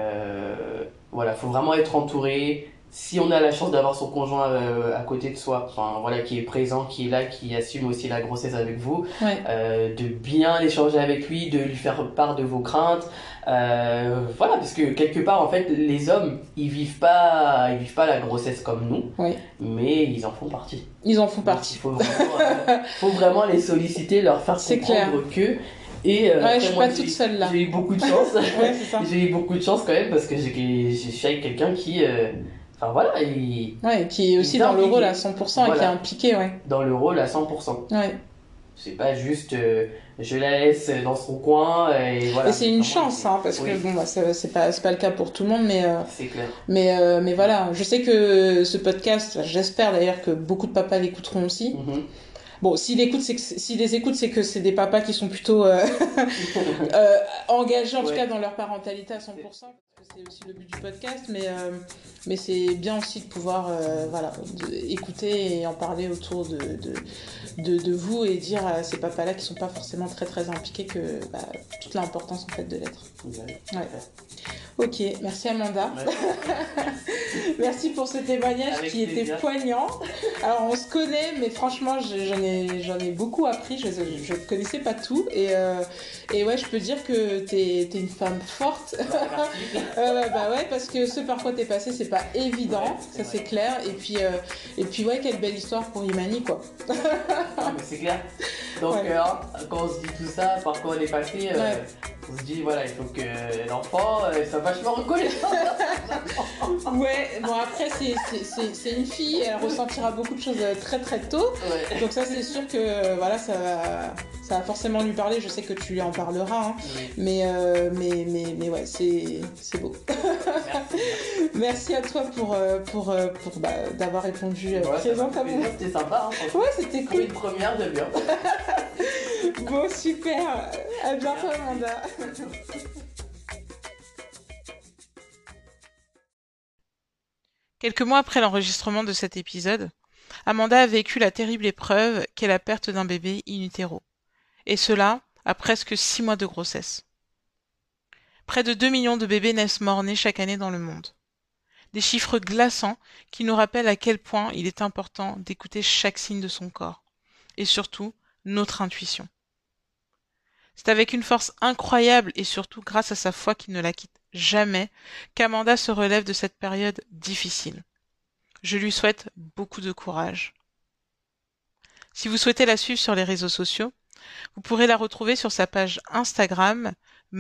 Speaker 2: Voilà, faut vraiment être entouré. Si on a la chance d'avoir son conjoint à côté de soi, enfin voilà, qui est présent, qui est là, qui assume aussi la grossesse avec vous, de bien échanger avec lui, de lui faire part de vos craintes, voilà, parce que quelque part en fait les hommes ils vivent pas la grossesse comme nous, mais ils en font partie.
Speaker 1: Ils en font partie.
Speaker 2: Il faut vraiment les solliciter, leur faire comprendre que. Et
Speaker 1: je suis pas toute seule là.
Speaker 2: J'ai eu beaucoup de chance. J'ai eu beaucoup de chance quand même parce que je suis avec quelqu'un qui enfin voilà,
Speaker 1: qui est aussi dans le rôle à 100% et qui est impliqué,
Speaker 2: dans le rôle à 100%. C'est pas juste je la laisse dans son coin et voilà.
Speaker 1: Et c'est une chance, parce que bon, c'est pas le cas pour tout le monde, mais
Speaker 2: c'est clair.
Speaker 1: Mais voilà, je sais que ce podcast, j'espère d'ailleurs que beaucoup de papas l'écouteront aussi. Bon, s'ils les écoutent, c'est que c'est des papas qui sont plutôt engagés en tout cas dans leur parentalité à 100%. Parce que c'est aussi le but du podcast, mais c'est bien aussi de pouvoir écouter et en parler autour de vous et dire à ces papas-là qui sont pas forcément très très impliqués que toute l'importance en fait de l'être. Ok, merci Amanda. Merci pour ce témoignage qui était poignant. Alors on se connaît, mais franchement j'en ai beaucoup appris. Je ne connaissais pas tout et je peux dire que t'es une femme forte. Parce que ce par quoi t'es passée, c'est pas évident, ça c'est clair. Et puis quelle belle histoire pour Imani, quoi.
Speaker 2: Mais c'est clair. Donc quand on se dit tout ça, par quoi on est passé, on se dit voilà, il faut que l'enfant soit vachement reconnaissant.
Speaker 1: Bon après c'est une fille, elle ressentira beaucoup de choses très très tôt. Donc ça c'est sûr que voilà, ça va forcément lui parler. Je sais que tu lui en parleras, mais ouais, c'est beau. Merci à toi pour d'avoir répondu présent à moi.
Speaker 2: C'était sympa,
Speaker 1: c'était cool.
Speaker 2: Une première de bien.
Speaker 1: Bon, super. À bientôt, Amanda. Quelques mois après l'enregistrement de cet épisode, Amanda a vécu la terrible épreuve qu'est la perte d'un bébé in utero. Et cela à presque 6 mois de grossesse. Près de 2 millions de bébés naissent mort-nés chaque année dans le monde. Des chiffres glaçants qui nous rappellent à quel point il est important d'écouter chaque signe de son corps. Et surtout, notre intuition. C'est avec une force incroyable et surtout grâce à sa foi qui ne la quitte jamais qu'Amanda se relève de cette période difficile. Je lui souhaite beaucoup de courage. Si vous souhaitez la suivre sur les réseaux sociaux, vous pourrez la retrouver sur sa page Instagram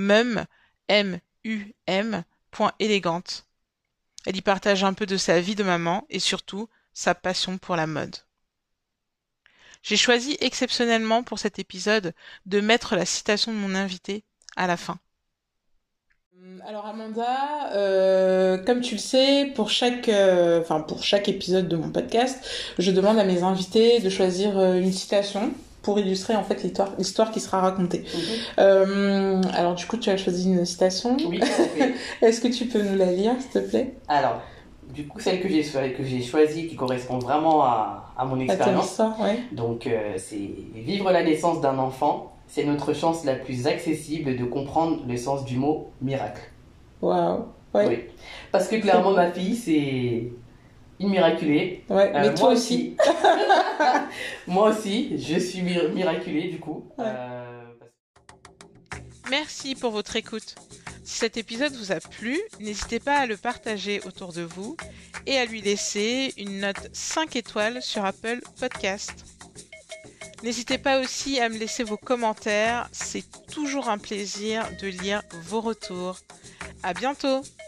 Speaker 1: mum.elegante. Elle y partage un peu de sa vie de maman et surtout sa passion pour la mode. J'ai choisi exceptionnellement pour cet épisode de mettre la citation de mon invité à la fin. Alors Amanda, comme tu le sais, pour chaque épisode de mon podcast, je demande à mes invités de choisir une citation pour illustrer en fait l'histoire qui sera racontée. Alors du coup, tu as choisi une citation.
Speaker 2: Oui, tout à fait.
Speaker 1: Est-ce que tu peux nous la lire, s'il te plaît?
Speaker 2: Alors, du coup, celle que j'ai choisie, qui correspond vraiment à mon expérience. Donc, c'est vivre la naissance d'un enfant. C'est notre chance la plus accessible de comprendre le sens du mot miracle.
Speaker 1: Waouh.
Speaker 2: Oui. Parce que clairement, ma fille, c'est une miraculée.
Speaker 1: Mais toi aussi.
Speaker 2: Moi aussi, je suis miraculée du coup.
Speaker 1: Merci pour votre écoute. Si cet épisode vous a plu, n'hésitez pas à le partager autour de vous et à lui laisser une note 5 étoiles sur Apple Podcast. N'hésitez pas aussi à me laisser vos commentaires, c'est toujours un plaisir de lire vos retours. À bientôt!